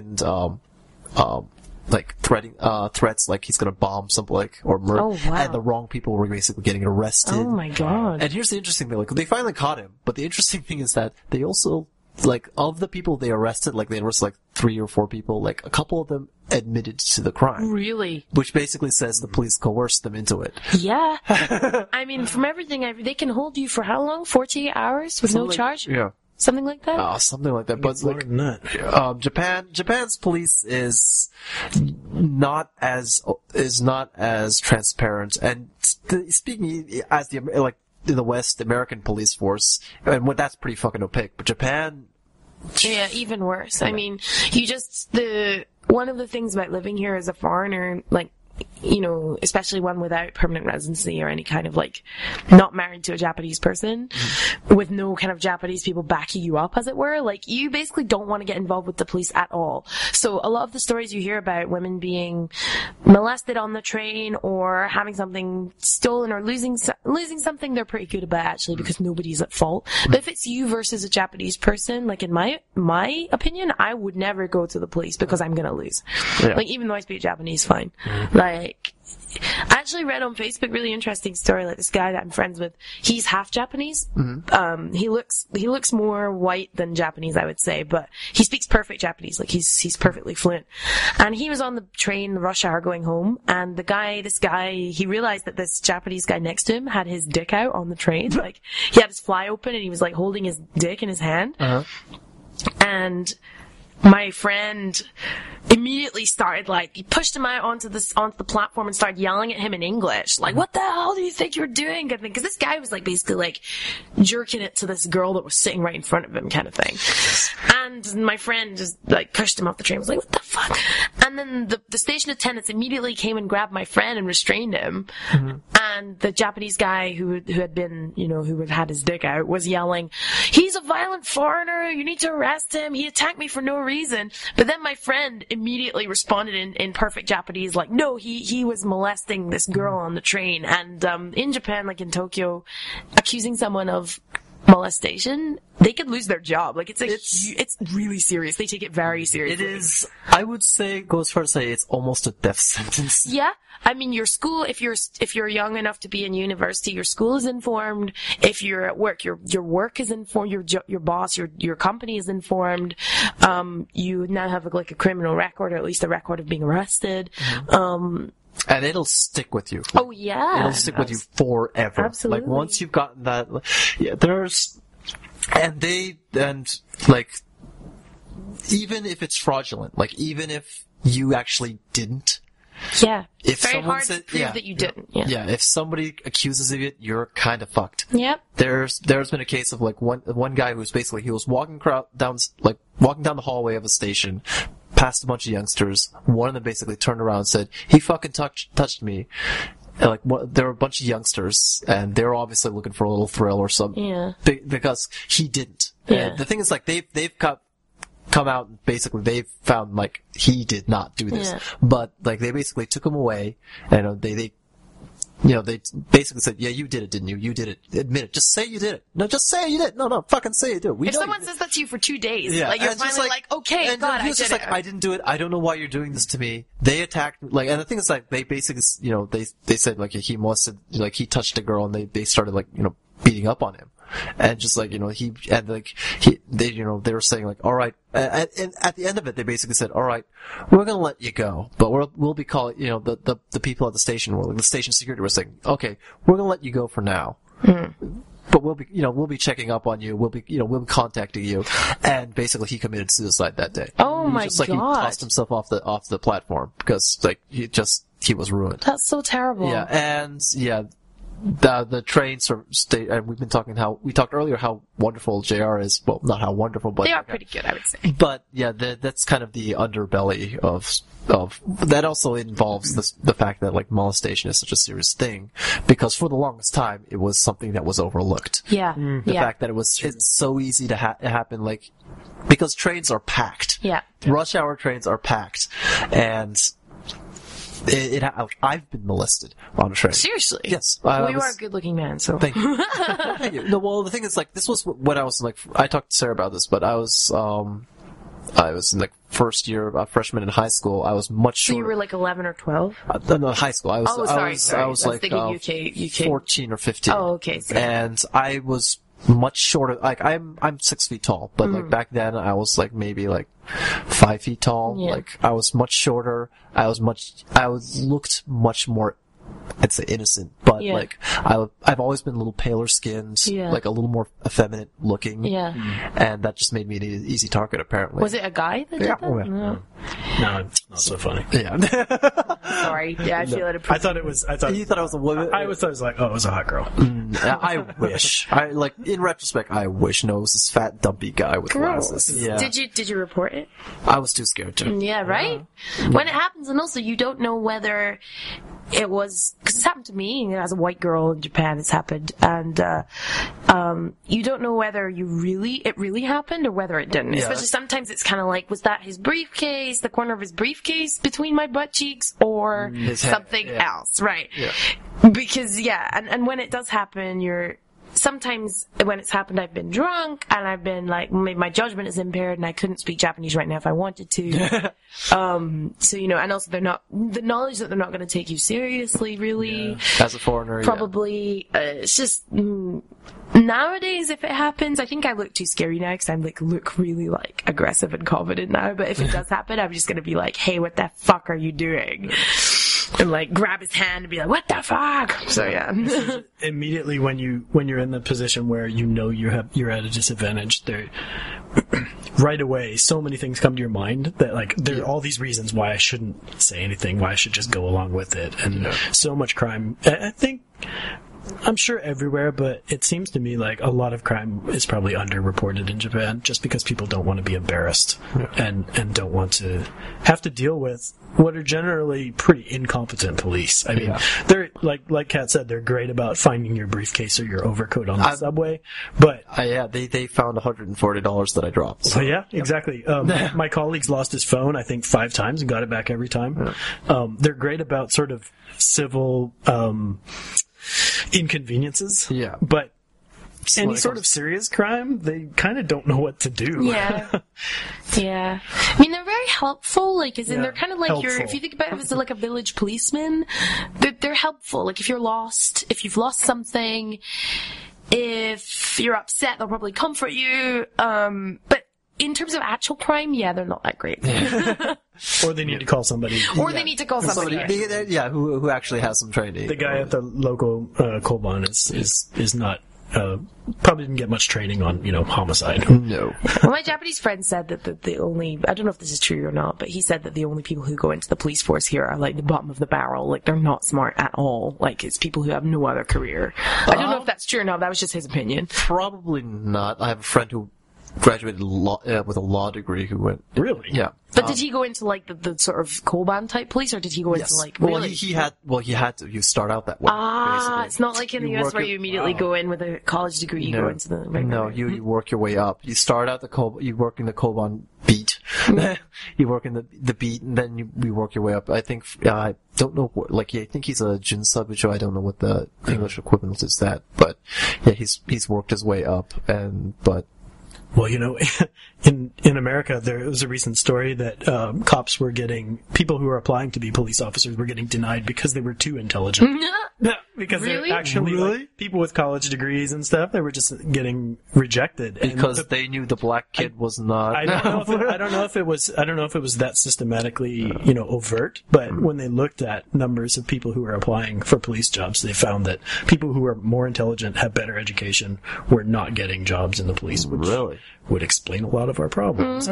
like he's gonna bomb something, or murder. Oh, wow. And the wrong people were basically getting arrested. Oh my god. And here's the interesting thing, like, they finally caught him, but the interesting thing is that they also, like, of the people they arrested, like, they arrested, like, 3 or 4 people, like, a couple of them admitted to the crime. Really? Which basically says the police coerced them into it. Yeah. I mean, from everything they can hold you for how long? 48 hours with no charge? Yeah. Something like that? Something like that. But, like, Japan's police is not as transparent. And speaking as in the West, the American police force, and that's pretty fucking opaque. But Japan, yeah, even worse. I mean, one of the things about living here as a foreigner, like, you know, especially one without permanent residency or any kind of like not married to a Japanese person, with no kind of Japanese people backing you up, as it were, like you basically don't want to get involved with the police at all. So a lot of the stories you hear about women being molested on the train or having something stolen or losing something, they're pretty good about actually, because nobody's at fault. But if it's you versus a Japanese person, like in my opinion, I would never go to the police because I'm gonna lose. Yeah. Like even though I speak Japanese fine. Like, I actually read on Facebook really interesting story, like this guy that I'm friends with, he's half Japanese. He looks more white than Japanese, I would say, but he speaks perfect Japanese, like he's perfectly fluent. And he was on the train, rush hour, going home, and this guy, he realized that this Japanese guy next to him had his dick out on the train. Like, he had his fly open and he was like holding his dick in his hand. And my friend immediately started, like, he pushed him out onto the platform and started yelling at him in English, like, what the hell do you think you're doing? Because this guy was like basically like jerking it to this girl that was sitting right in front of him, kind of thing. And my friend just like pushed him off the train, was like, what the fuck? And then the station attendants immediately came and grabbed my friend and restrained him. And the Japanese guy who had been, you know, who had had his dick out was yelling, he's a violent foreigner, you need to arrest him, he attacked me for no reason. But then my friend immediately responded in perfect Japanese, like, no, he was molesting this girl on the train. And in Japan, like in Tokyo, accusing someone of molestation, they could lose their job. Like, it's really serious. They take it very seriously. It is, I would say, go as far as say it's almost a death sentence. Yeah. I mean, your school, if you're young enough to be in university, your school is informed. If you're at work, your work is informed. Your boss, your company is informed. You now have like a criminal record, or at least a record of being arrested. And it'll stick with you. Oh yeah. It'll stick with you forever. Absolutely. Like, once you've gotten that, yeah, and like, even if it's fraudulent, like, even if you actually didn't, yeah, if very someone hard said, to prove that you didn't. Yeah, if somebody accuses of it, you're kind of fucked. Yep. There's been a case of like one guy who was basically, he was walking down the hallway of a station, past a bunch of youngsters. One of them basically turned around and said, he fucking touched me. And like, there were a bunch of youngsters, and they were obviously looking for a little thrill or something. Yeah. Because he didn't. Yeah. And the thing is, like, they've come out and basically they've found like he did not do this. Yeah. But like, they basically took him away, and they basically said, yeah, you did it, didn't you? You did it. Admit it. Just say you did it. No, just say you did it. No, fucking say you did it. If someone says that to you for 2 days, yeah, like, you're finally like, okay, and God, he was just like, I didn't do it. I don't know why you're doing this to me. They attacked, like, and the thing is, like, they basically, you know, they said, like, he molested, like, he touched a girl, and they started, like, you know, beating up on him. And just like, you know, they were saying like, all right, and at the end of it, they basically said, all right, we're gonna let you go, but we'll be calling, you know, the people at the station, like the station security were saying, okay, we're gonna let you go for now. But we'll be checking up on you. We'll be contacting you. And basically, he committed suicide that day. Oh my God! He tossed himself off the platform because like he was ruined. That's so terrible. Yeah, and yeah. The train state, and we talked earlier how wonderful JR is. Well, not how wonderful, but they are pretty good, I would say. But yeah, that's kind of the underbelly of that. Also involves the fact that like molestation is such a serious thing, because for the longest time it was something that was overlooked. Yeah, the fact that it's so easy to happen, like, because trains are packed. Yeah, rush hour trains are packed, and. I've been molested on a train. Seriously? Yes. Well, you are a good-looking man, so. Thank you. Thank you. No, well, the thing is, like, this was when I was, like, I talked to Sarah about this, but I was in, like, first year, freshman in high school. I was much shorter. So you were, like, 11 or 12? No, high school. I was like, UK. 14 or 15. Oh, okay. Sorry. And I was much shorter. Like, I'm 6 feet tall, but, like, back then I was, like, maybe, like, 5 feet tall. Yeah. Like, I was much shorter. I looked much more I'd say innocent, but like I've always been a little paler skinned, like a little more effeminate looking, and that just made me an easy target. Apparently, was it a guy that did that? No, it's not so funny. Yeah, sorry. Yeah, I feel it. I thought it was. You thought it was a woman. I was like, oh, it was a hot girl. I wish. In retrospect, I wish. No, it was this fat, dumpy guy with glasses. Yeah. Did you report it? I was too scared to. Yeah, right? When it happens, and also you don't know whether it was, because it's happened to me as a white girl in Japan, it's happened, and you don't know whether it really happened or whether it didn't. Especially sometimes it's kind of like, was that his briefcase, the corner of his briefcase between my butt cheeks, or something else, right? Yeah. Because, and when it does happen, sometimes when it's happened, I've been drunk and I've been like, maybe my judgment is impaired and I couldn't speak Japanese right now if I wanted to. So, and also the knowledge that they're not going to take you seriously, really. Yeah. As a foreigner, probably, it's just, nowadays, if it happens, I think I look too scary now because I look really aggressive and confident now, but if it does happen, I'm just going to be like, hey, what the fuck are you doing? And grab his hand and be like, what the fuck? So immediately when you're in the position where you're at a disadvantage, there right away so many things come to your mind that there are all these reasons why I shouldn't say anything, why I should just go along with it, and so much crime. I think, I'm sure everywhere, but it seems to me like a lot of crime is probably underreported in Japan just because people don't want to be embarrassed and don't want to have to deal with what are generally pretty incompetent police. I mean, they're like Kat said, they're great about finding your briefcase or your overcoat on the subway, but they found $140 that I dropped. So yeah, exactly. My colleague's lost his phone I think 5 times and got it back every time. They're great about sort of civil inconveniences, but any sort of serious crime, they kind of don't know what to do. Yeah. I mean, they're very helpful, they're kind of like if you think about it as like a village policeman, they're helpful. If you're lost, if you've lost something, if you're upset, they'll probably comfort you, but in terms of actual crime, they're not that great. Or they need to call somebody. They need to call somebody. Who actually has some training. The guy at the local Koban is not probably didn't get much training on homicide. No. Well, my Japanese friend said that the only, I don't know if this is true or not, but he said that the only people who go into the police force here are the bottom of the barrel. They're not smart at all. It's people who have no other career. I don't know if that's true or not. That was just his opinion. Probably not. I have a friend who graduated with a law degree who went. Really? Yeah. But did he go into the sort of Koban type police, or did he go into really? He had to. You start out that way. Basically. It's not like in the US where you immediately go in with a college degree. You go into the regular. No, you work your way up. You start out you work in the Koban beat. You work in the beat, and then you work your way up. I think I don't know I think he's a Junsabucho. I don't know what the English equivalent is that, but he's worked his way up, but. Well, in America, there was a recent story that cops were getting, people who were applying to be police officers were getting denied because they were too intelligent. Because really? they're actually people with college degrees and stuff, they were just getting rejected because they knew the black kid was not. I don't know if it was that systematically, overt, but when they looked at numbers of people who were applying for police jobs, they found that people who were more intelligent, have better education, were not getting jobs in the police, which would explain a lot of our problems.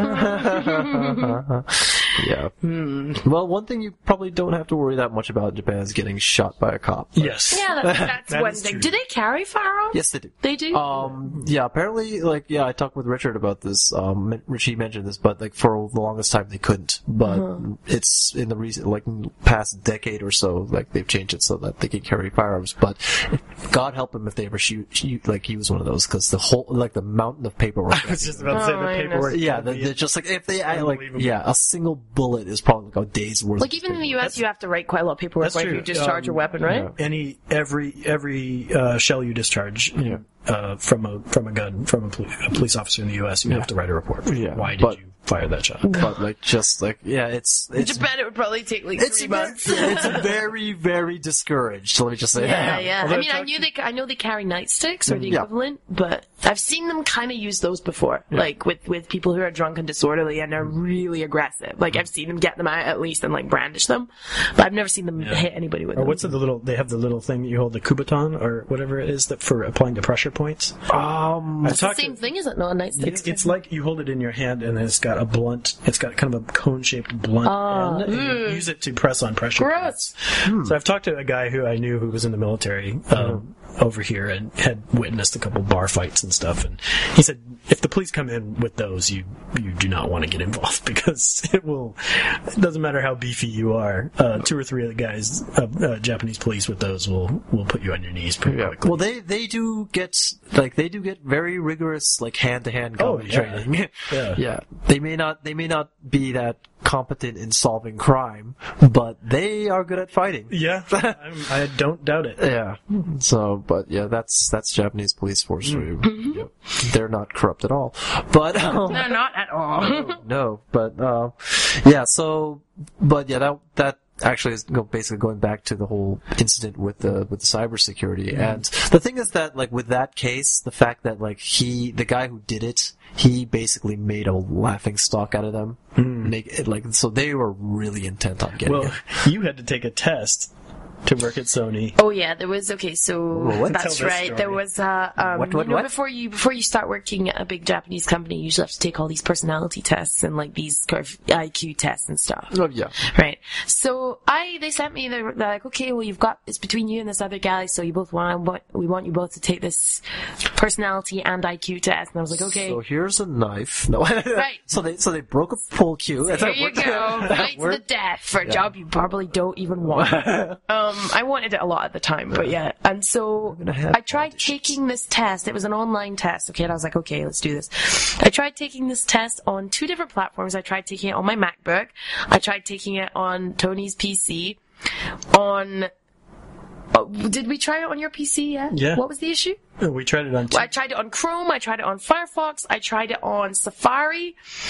Yeah. Well, one thing you probably don't have to worry that much about in Japan is getting shot by a cop. Yes. Yeah, that's one thing. True. Do they carry firearms? Yes, they do. They do? Apparently, I talked with Richard about this. Richie mentioned this, but for the longest time they couldn't. But it's in the recent, past decade or so, they've changed it so that they can carry firearms. But God help them if they ever shoot he was one of those, because the whole, the mountain of paperwork. I was just about to say the paperwork. Yeah, they're just if they, a single bullet is probably a day's worth. Even in the US, you have to write quite a lot of paperwork if you discharge your weapon, right? Every shell you discharge from a gun from a police officer in the US, you have to write a report. Yeah. Why did you fire that shot. But like, just like, yeah, it's Japan, it would probably take like 3 months. It's very, very discouraged. Let me just say that. Yeah. Although I mean, I know they carry nightsticks or the equivalent, but I've seen them kind of use those before, like with people who are drunk and disorderly and are really aggressive. Like I've seen them get them out at least and like brandish them, but I've never seen them hit anybody with them. Or what's they have the little thing that you hold, the kubaton or whatever it is, that for applying the pressure points. It's the same thing, is it? Not a nightstick. It's like you hold it in your hand and it's got a blunt. It's got kind of a cone-shaped blunt end, and you use it to press on pressure Gross. points. So I've talked to a guy who I knew who was in the military over here and had witnessed a couple bar fights and stuff, and he said if the police come in with those, you do not want to get involved, because it doesn't matter how beefy you are, 2 or 3 of the guys, Japanese police with those will put you on your knees pretty quickly. Well, they do get very rigorous like hand-to-hand combat training. Yeah. They may not be that competent in solving crime, but they are good at fighting. Yeah, I don't doubt it. Yeah. So, but yeah, that's Japanese police force for you. Yep. They're not corrupt at all. But they're not at all. No, but yeah. So, but yeah, that actually is basically going back to the whole incident with the cybersecurity. And the thing is that, like, with that case, the fact that like the guy who did it, he basically made a laughing stock out of them. So they were really intent on getting it. Well, you had to take a test to work at Sony. Oh yeah, there was that's right. There was before you start working at a big Japanese company, you usually have to take all these personality tests and like these IQ tests and stuff. Oh yeah. Right. So they sent me, they're like, okay, well it's between you and this other guy, so we want you both to take this personality and IQ test. And I was like, okay. So here's a knife. No. Right. So they broke a pull cue. There you go. Right to the death for a job you probably don't even want. I wanted it a lot at the time, but yeah. And so I tried taking this test. It was an online test, okay? And I was like, okay, let's do this. I tried taking this test on 2 different platforms. I tried taking it on my MacBook. I tried taking it on Tony's PC. Did we try it on your PC yet? Yeah. What was the issue? We tried it on... I tried it on Chrome. I tried it on Firefox. I tried it on Safari.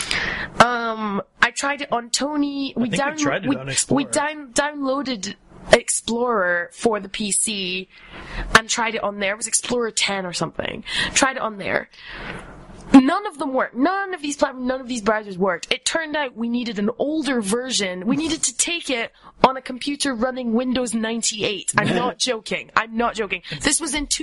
I tried it on Tony. We tried it on Explorer. We downloaded Explorer for the PC and tried it on there. It was Explorer 10 or something. Tried it on there. None of them worked. None of these platforms, none of these browsers worked. It turned out we needed an older version. We needed to take it on a computer running Windows 98. I'm not joking. This was in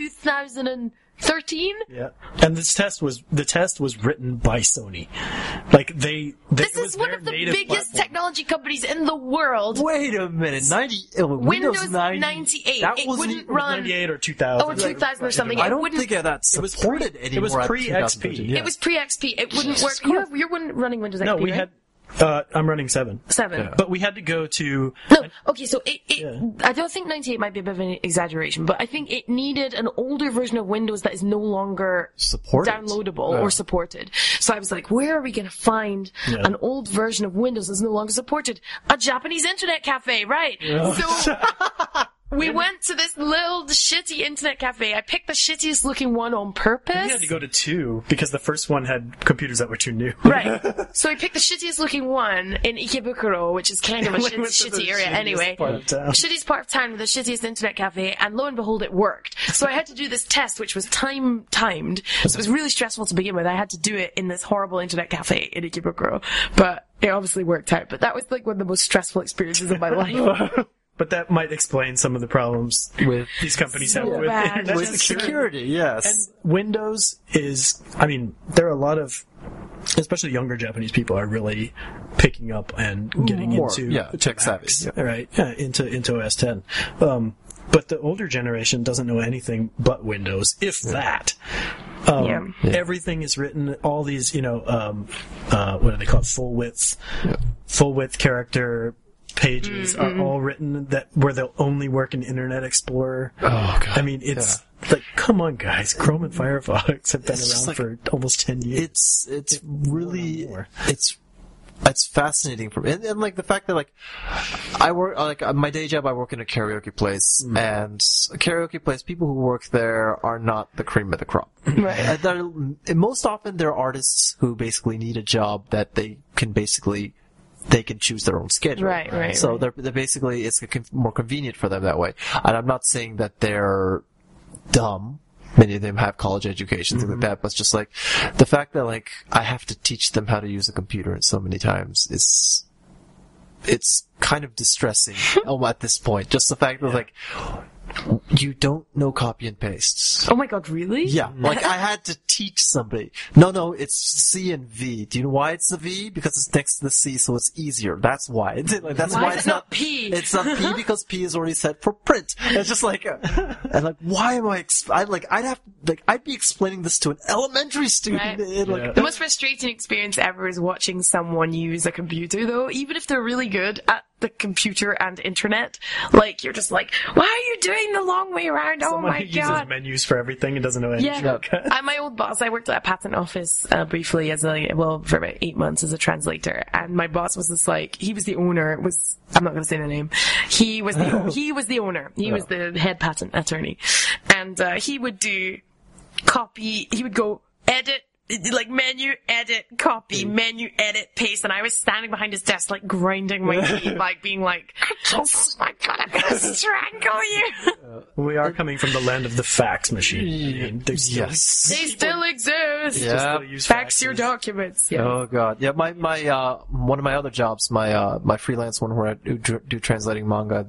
2013? Yeah. And the test was written by Sony. Like this is one of the biggest technology companies in the world. Wait a minute. Windows 98. It wouldn't run 98 or 2000. Or 2000 or something. I don't think that supported anymore. It was pre-XP. It was pre-XP. It wouldn't work. You're running Windows XP, No, we right? had... I'm running 7. Yeah. But we had to go to... No, okay, so I don't think 98 might be a bit of an exaggeration, but I think it needed an older version of Windows that is no longer downloadable or supported. So I was like, where are we going to find an old version of Windows that's no longer supported? A Japanese internet cafe, right? Yeah. So... We went to this little shitty internet cafe. I picked the shittiest looking one on purpose. We had to go to 2 because the first one had computers that were too new. Right. So I picked the shittiest looking one in Ikebukuro, which is kind of a shitty area anyway. Shittiest part of town with the shittiest internet cafe, and lo and behold, it worked. So I had to do this test, which was timed. So it was really stressful to begin with. I had to do it in this horrible internet cafe in Ikebukuro. But it obviously worked out. But that was like one of the most stressful experiences of my life. But that might explain some of the problems with these companies have with internet security. Yes. And Windows is, there are a lot of, especially younger Japanese people are really picking up and getting into tech savvy, right? Into OS 10. But the older generation doesn't know anything but Windows, if that. Everything is written, all these, what do they call it? Full width character pages are all written where they'll only work in Internet Explorer. Oh god! It's like, come on, guys! Chrome and Firefox have been around for almost 10 years. It's really it's fascinating for me, and like the fact that like I work my day job, I work in a karaoke place, and a karaoke place, people who work there are not the cream of the crop. Right. Most often, they're artists who basically need a job that they can choose their own schedule. Right. So they're basically, it's more convenient for them that way. And I'm not saying that they're dumb. Many of them have college education, things like that, but it's just like, the fact that like, I have to teach them how to use a computer so many times it's kind of distressing at this point. Just the fact that like, you don't know copy and paste. Oh my god, really? Yeah, like I had to teach somebody. No, it's C and V. Do you know why it's the V? Because it's next to the C, so it's easier. That's why. That's why it's not P. It's not P because P is already set for print. It's just like, and like, why am I'd be explaining this to an elementary student. Right. The most frustrating experience ever is watching someone use a computer, though, even if they're really good at the computer and internet. Like, you're just like, why are you doing the long way around? Someone oh my who god. uses menus for everything and doesn't know any shortcut. At my old boss, I worked at a patent office briefly for about 8 months as a translator, and my boss was just like, he was the owner, I'm not going to say the name. He was the owner. He was the head patent attorney. And he would do copy, he would go edit, like menu, edit, copy, menu, edit, paste, and I was standing behind his desk, like grinding my teeth, like being like, oh my god, I'm gonna strangle you. We are coming from the land of the fax machine. They still exist. Yeah. Fax your documents. Yeah. Oh god. Yeah, my one of my other jobs, my freelance one where I do translating manga,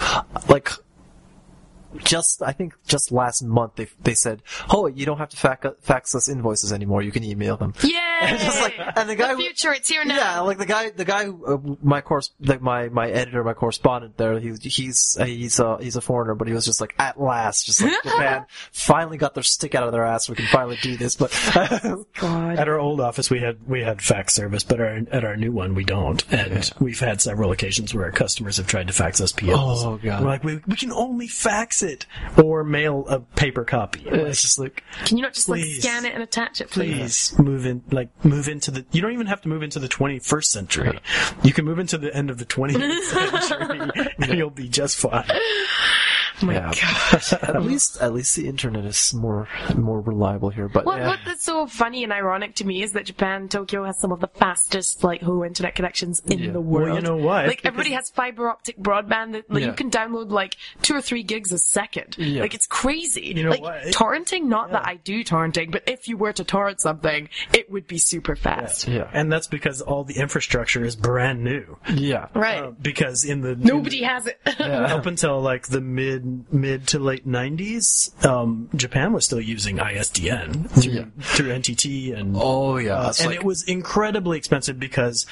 I think just last month they said, "Oh, you don't have to fax us invoices anymore. You can email them." Yay! And the guy, the future, it's here now. Yeah, like the guy who my editor, my correspondent there, he's a foreigner, but he was just like, at last, just like Japan finally got their stick out of their ass. We can finally do this. But God. At our old office, we had fax service, but at our new one, we don't. And we've had several occasions where our customers have tried to fax us POs. Oh god! We're like, we can only fax it or mail a paper copy. It's just like, can you not just like scan it and attach it, please? Move into the. You don't even have to move into the 21st century. You can move into the end of the 20th century, and you'll be just fine. Oh my gosh. At least the internet is more reliable here. But what's so funny and ironic to me is that Tokyo has some of the fastest home internet connections in the world. Well, you know why? Like everybody has fiber optic broadband that you can download like 2 or 3 gigs a second. Yeah. Like it's crazy. You know why? Torrenting, not that I do torrenting, but if you were to torrent something, it would be super fast. Yeah. And that's because all the infrastructure is brand new. Yeah. Right. Because nobody has it. Up until like the mid to late 90s, Japan was still using ISDN through NTT and and it was incredibly expensive because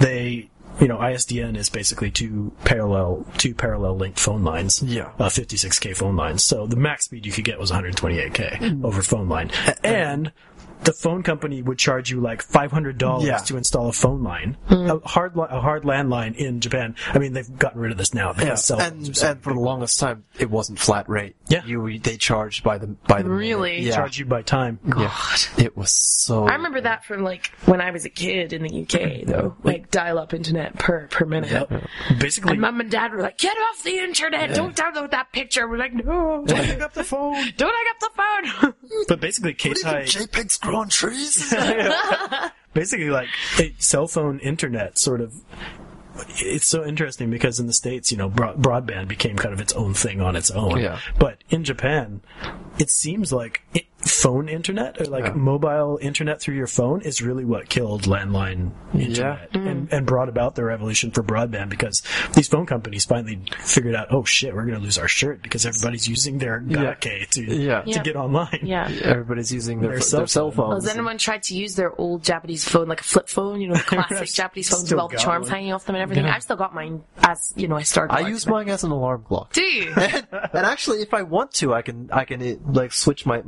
ISDN is basically two parallel linked phone lines. 56K phone lines. So the max speed you could get was 128K over phone line. And the phone company would charge you like $500 to install a phone line, a hard landline in Japan. I mean, they've gotten rid of this now. And for the longest time, it wasn't flat rate. Yeah, they charged by the really minute. Charge you by time. God, it was so. I remember that from like when I was a kid in the UK, though, like dial-up internet per minute. Yep. Basically, and Mum and Dad were like, "Get off the internet! Don't download that picture." We're like, "No, don't hang up the phone! Don't hang up the phone!" But basically, JPEGs grow on trees. Basically, like a cell phone internet sort of. It's so interesting because in the States, broadband became kind of its own thing on its own. Yeah. But in Japan, it seems like phone internet or mobile internet through your phone is really what killed landline internet and brought about the revolution for broadband because these phone companies finally figured out, oh shit, we're going to lose our shirt because everybody's using their Gakke to get online. Yeah. Everybody's using their cell phones. Has anyone tried to use their old Japanese phone, like a flip phone, the classic Japanese phones with all the charms hanging off them and everything? I've still got mine as, I started. I use mine as an alarm clock. Do you? And actually, if I want to, I can switch my SIM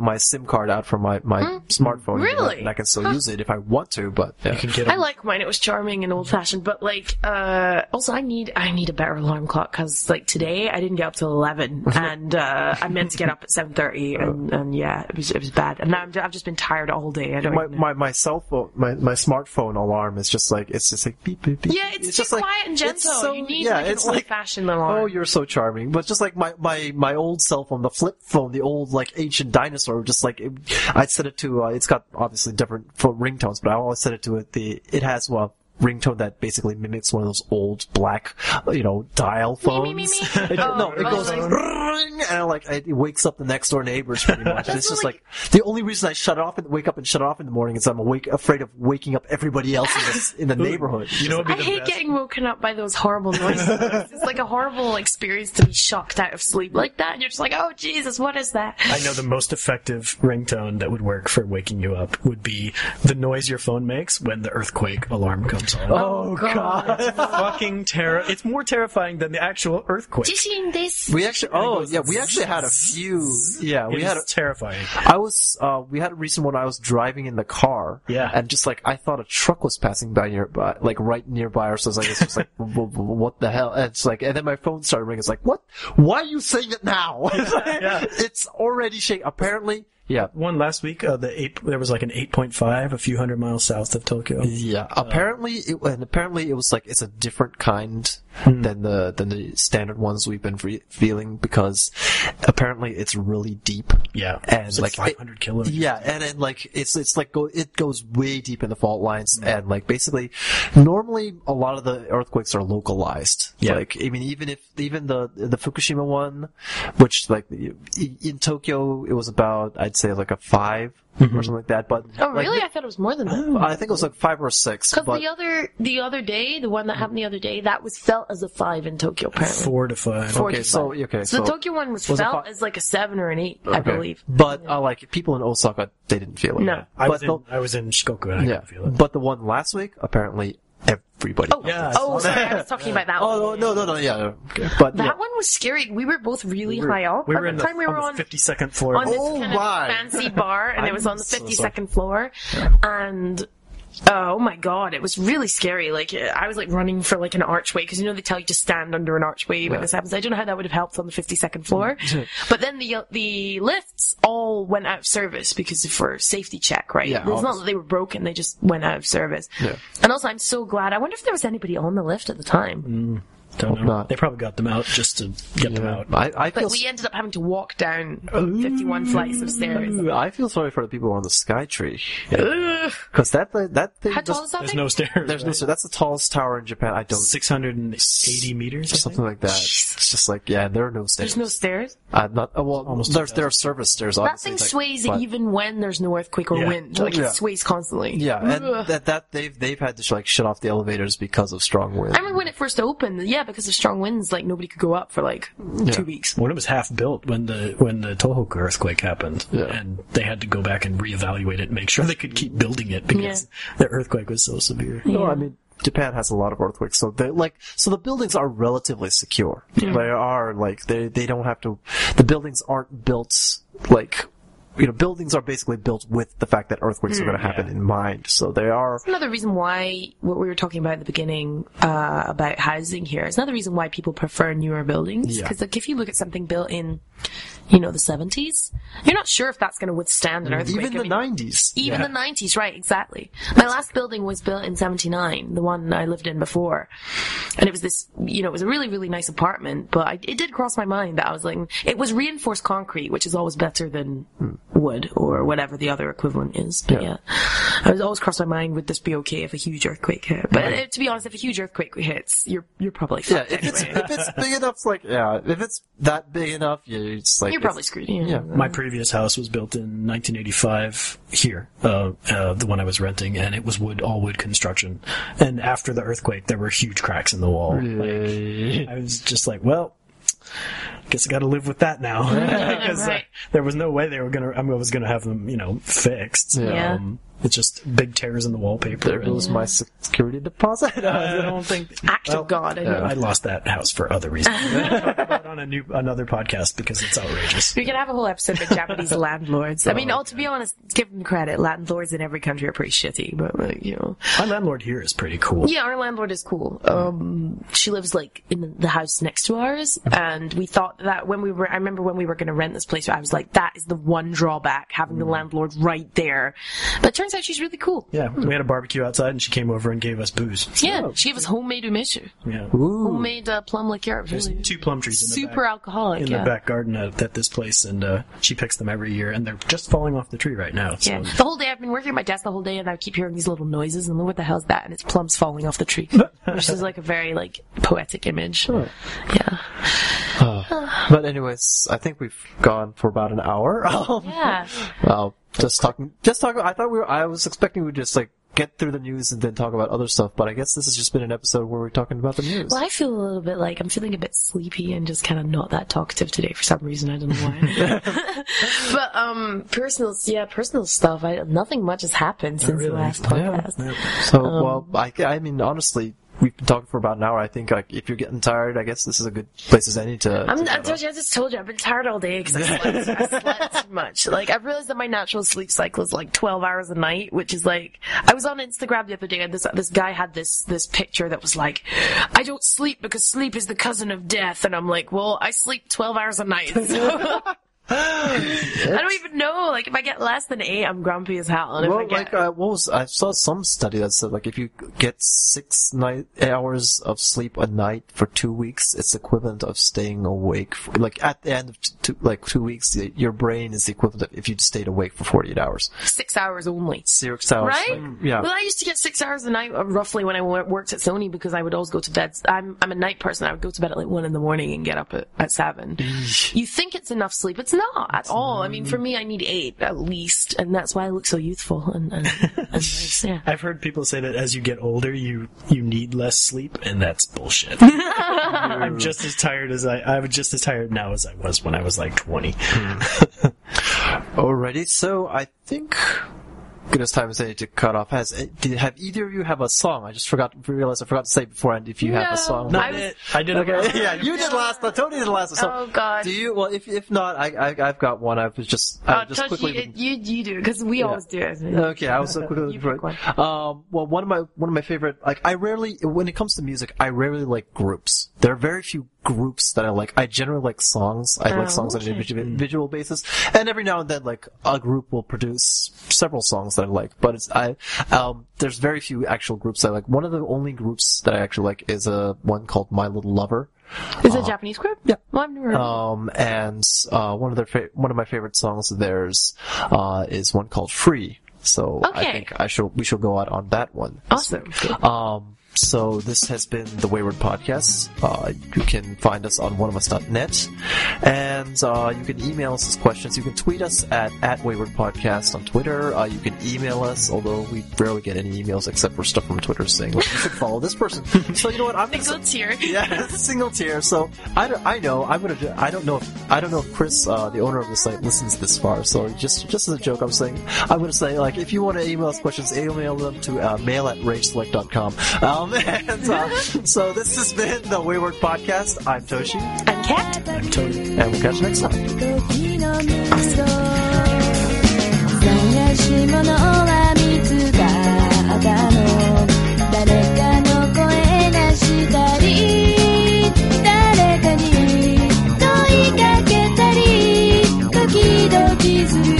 card out from my smartphone. Really? And I can still use it if I want to, but yeah. You can get I like mine. It was charming and old-fashioned, but like, also I need a better alarm clock because like today I didn't get up till 11 and I meant to get up at 7:30 and yeah, it was bad. And now I've just been tired all day. I don't my cell phone, my smartphone alarm is just like, it's just like beep, beep, beep. Yeah, it's just like, quiet and gentle. So, you need like an old-fashioned alarm. Oh, you're so charming. But just like my old cell phone, the flip phone, the old like ancient dinosaur, just like I'd set it to. It's got obviously different ringtones, but I always set it to it. It has ringtone that basically mimics one of those old black, dial phones. It goes like ring, and it wakes up the next door neighbors pretty much. It's just like the only reason I wake up and shut it off in the morning is I'm afraid of waking up everybody else in the neighborhood. I hate getting woken up by those horrible noises. It's like a horrible experience to be shocked out of sleep like that. And you're just like, oh Jesus, what is that? I know the most effective ringtone that would work for waking you up would be the noise your phone makes when the earthquake alarm comes on. Oh God! It's fucking It's more terrifying than the actual earthquake. We actually had a few. Yeah, we had terrifying. We had a recent one. I was driving in the car. Yeah. And just like I thought a truck was passing by nearby, like right nearby, or so. It's just like what the hell? And it's like, and then my phone started ringing. It's like, what? Why are you saying it now? It's already shaking. Apparently. Yeah. One last week, there was like an 8.5 a few hundred miles south of Tokyo. Yeah. Apparently it was like, it's a different kind than the standard ones we've been feeling, because apparently it's really deep. Yeah. And it's like 500 kilometers. Yeah. And then like, it goes way deep in the fault lines. And like basically, normally a lot of the earthquakes are localized. Yeah. Like, I mean, even the Fukushima one, which like in Tokyo, it was about, I'd say like a 5 or something like that. But really? I thought it was more than that. I think it was like 5 or 6. Because the other day, the one that happened the other day, that was felt as a 5 in Tokyo. Apparently 4 to 5. So the Tokyo one was felt as like a 7 or an 8, I believe. But like people in Osaka, they didn't feel it. No, I was in Shikoku and I didn't feel it. But the one last week, apparently. Everybody. Sorry, I was talking about that one. Oh, no, yeah. Okay. But that one was scary. We were both really high up. We were on the 52nd floor. On this kind of fancy bar, and it was on the 52nd floor. And oh my God, it was really scary. Like, I was like running for like an archway, because they tell you to stand under an archway when this happens. I don't know how that would have helped on the 52nd floor. But then the lifts all went out of service because for safety check, right? Yeah, it's not that they were broken, they just went out of service. Yeah. And also, I'm so glad. I wonder if there was anybody on the lift at the time. Don't know. They probably got them out just to get them out. But we ended up having to walk down 51 flights of stairs. I feel sorry for the people on the Skytree. Because that thing... How tall is that There's thing? no stairs. There's no stairs. That's the tallest tower in Japan. 680 meters? Or something like that. Jesus. It's just like, there are no stairs. There's no stairs? There are service stairs, obviously. That thing sways even when there's no earthquake or wind. Like, it sways constantly. Yeah, and they've had to like shut off the elevators because of strong wind. I remember when it first opened, because of strong winds, like nobody could go up for like 2 weeks. When it was half built, when the Tohoku earthquake happened, and they had to go back and reevaluate it and make sure they could keep building it because the earthquake was so severe. No, I mean, Japan has a lot of earthquakes, so the buildings are relatively secure. They are they don't have to. The buildings aren't built like. Buildings are basically built with the fact that earthquakes are going to happen in mind. So they are... It's another reason why, what we were talking about at the beginning, about housing here, it's another reason why people prefer newer buildings. Because if you look at something built in, the 70s, you're not sure if that's going to withstand an earthquake. Even the 90s. Even the 90s, right, exactly. My last building was built in 79, the one I lived in before. And it was this, it was a really, really nice apartment, but it did cross my mind that I was like, it was reinforced concrete, which is always better than wood or whatever the other equivalent is. But I was always crossed my mind, would this be okay if a huge earthquake hit? But to be honest, if a huge earthquake hits, you're probably fucked if it's big enough, if it's that big enough, it's like you're probably screwed. My previous house was built in 1985 here, the one I was renting, and it was all wood construction. And after the earthquake, there were huge cracks in the wall. I was just like, well, I guess I got to live with that now, because there was no way I was gonna have them, fixed. It's just big tears in the wallpaper. There goes my security deposit. I don't think... Act of God. I lost that house for other reasons. We're going to talk about on another podcast because it's outrageous. We could have a whole episode with Japanese landlords. I mean, to be honest, give them credit. Landlords in every country are pretty shitty, but Our landlord here is pretty cool. Yeah, our landlord is cool. She lives like in the house next to ours, and we thought that I remember when we were going to rent this place, I was like, that is the one drawback, having the landlord right there. But it turns out she's really cool. Yeah, we had a barbecue outside, and she came over and gave us booze. Yeah, she gave us homemade umeshu. Yeah. Homemade plum liqueur. There's 2 plum trees in the super back, alcoholic in the back garden at this place, and she picks them every year, and they're just falling off the tree right now. So. Yeah, the whole day I've been working at my desk the whole day, and I keep hearing these little noises, and what the hell is that? And it's plums falling off the tree, which is like a very like poetic image. Oh. Yeah. But anyways, I think we've gone for about an hour. Yeah. Just talking. I was expecting we'd just like get through the news and then talk about other stuff, but I guess this has just been an episode where we're talking about the news. Well, I feel a little bit like I'm feeling a bit sleepy and just kind of not that talkative today for some reason. I don't know why. But personal stuff. Nothing much has happened since the last podcast. Yeah. So, I mean, honestly, we've been talking for about an hour. I think, like, if you're getting tired, I guess this is a good place as any to. I just told you, I've been tired all day because I slept too much. Like, I've realized that my natural sleep cycle is like 12 hours a night, which is like, I was on Instagram the other day and this guy had this picture that was like, I don't sleep because sleep is the cousin of death. And I'm like, well, I sleep 12 hours a night. So. I don't even know. Like, if I get less than 8, I'm grumpy as hell. And I saw some study that said, like, if you get 6 hours of sleep a night for 2 weeks, it's equivalent of staying awake. Like, at the end of 2 weeks, your brain is the equivalent of if you stayed awake for 48 hours. 6 hours only. 6 hours. Right? Yeah. Well, I used to get 6 hours a night, roughly, when I worked at Sony, because I would always go to bed. I'm a night person. I would go to bed at like 1 a.m. and get up at 7. You think it's enough sleep. It's not at all. I mean, for me, I need 8 at least, and that's why I look so youthful and nice. Yeah. I've heard people say that as you get older, you need less sleep, and that's bullshit. I'm just as tired I'm just as tired now as I was when I was like 20. Alrighty, so I think it's time to cut off. Have either of you have a song? I just realized I forgot to say beforehand if you have a song. No, I did. Okay. Yeah, you did last. Tony did last. So oh God. Do you? Well, if not, I've got one. I was just quickly. You do because we always do it. Okay, I was so quickly. Well, one of my favorite. Like, when it comes to music, I rarely like groups. There are very few groups that I like. I generally like songs. I like songs on an individual basis, and every now and then, like, a group will produce several songs that I like. But there's very few actual groups I like. One of the only groups that I actually like is one called My Little Lover. Is it a Japanese group? Yeah. Well, I've never heard and one of my favorite songs of theirs is one called Free. So I think we shall go out on that one. Awesome. So this has been the Wayward Podcast. You can find us on oneofus.net, and you can email us questions. You can tweet us at Wayward Podcast on Twitter. You can email us, although we rarely get any emails except for stuff from Twitter saying, well, you should follow this person. So you know what? Single tier. Yeah, single tier. So I don't know if Chris, the owner of the site, listens this far. So just as a joke, I'm going to say, like, if you want to email us questions, email them to mail@rageselect.com. So this has been the Wayward Podcast. I'm Toshi. I'm Kat. I'm Tony. And we'll catch you next time. Awesome.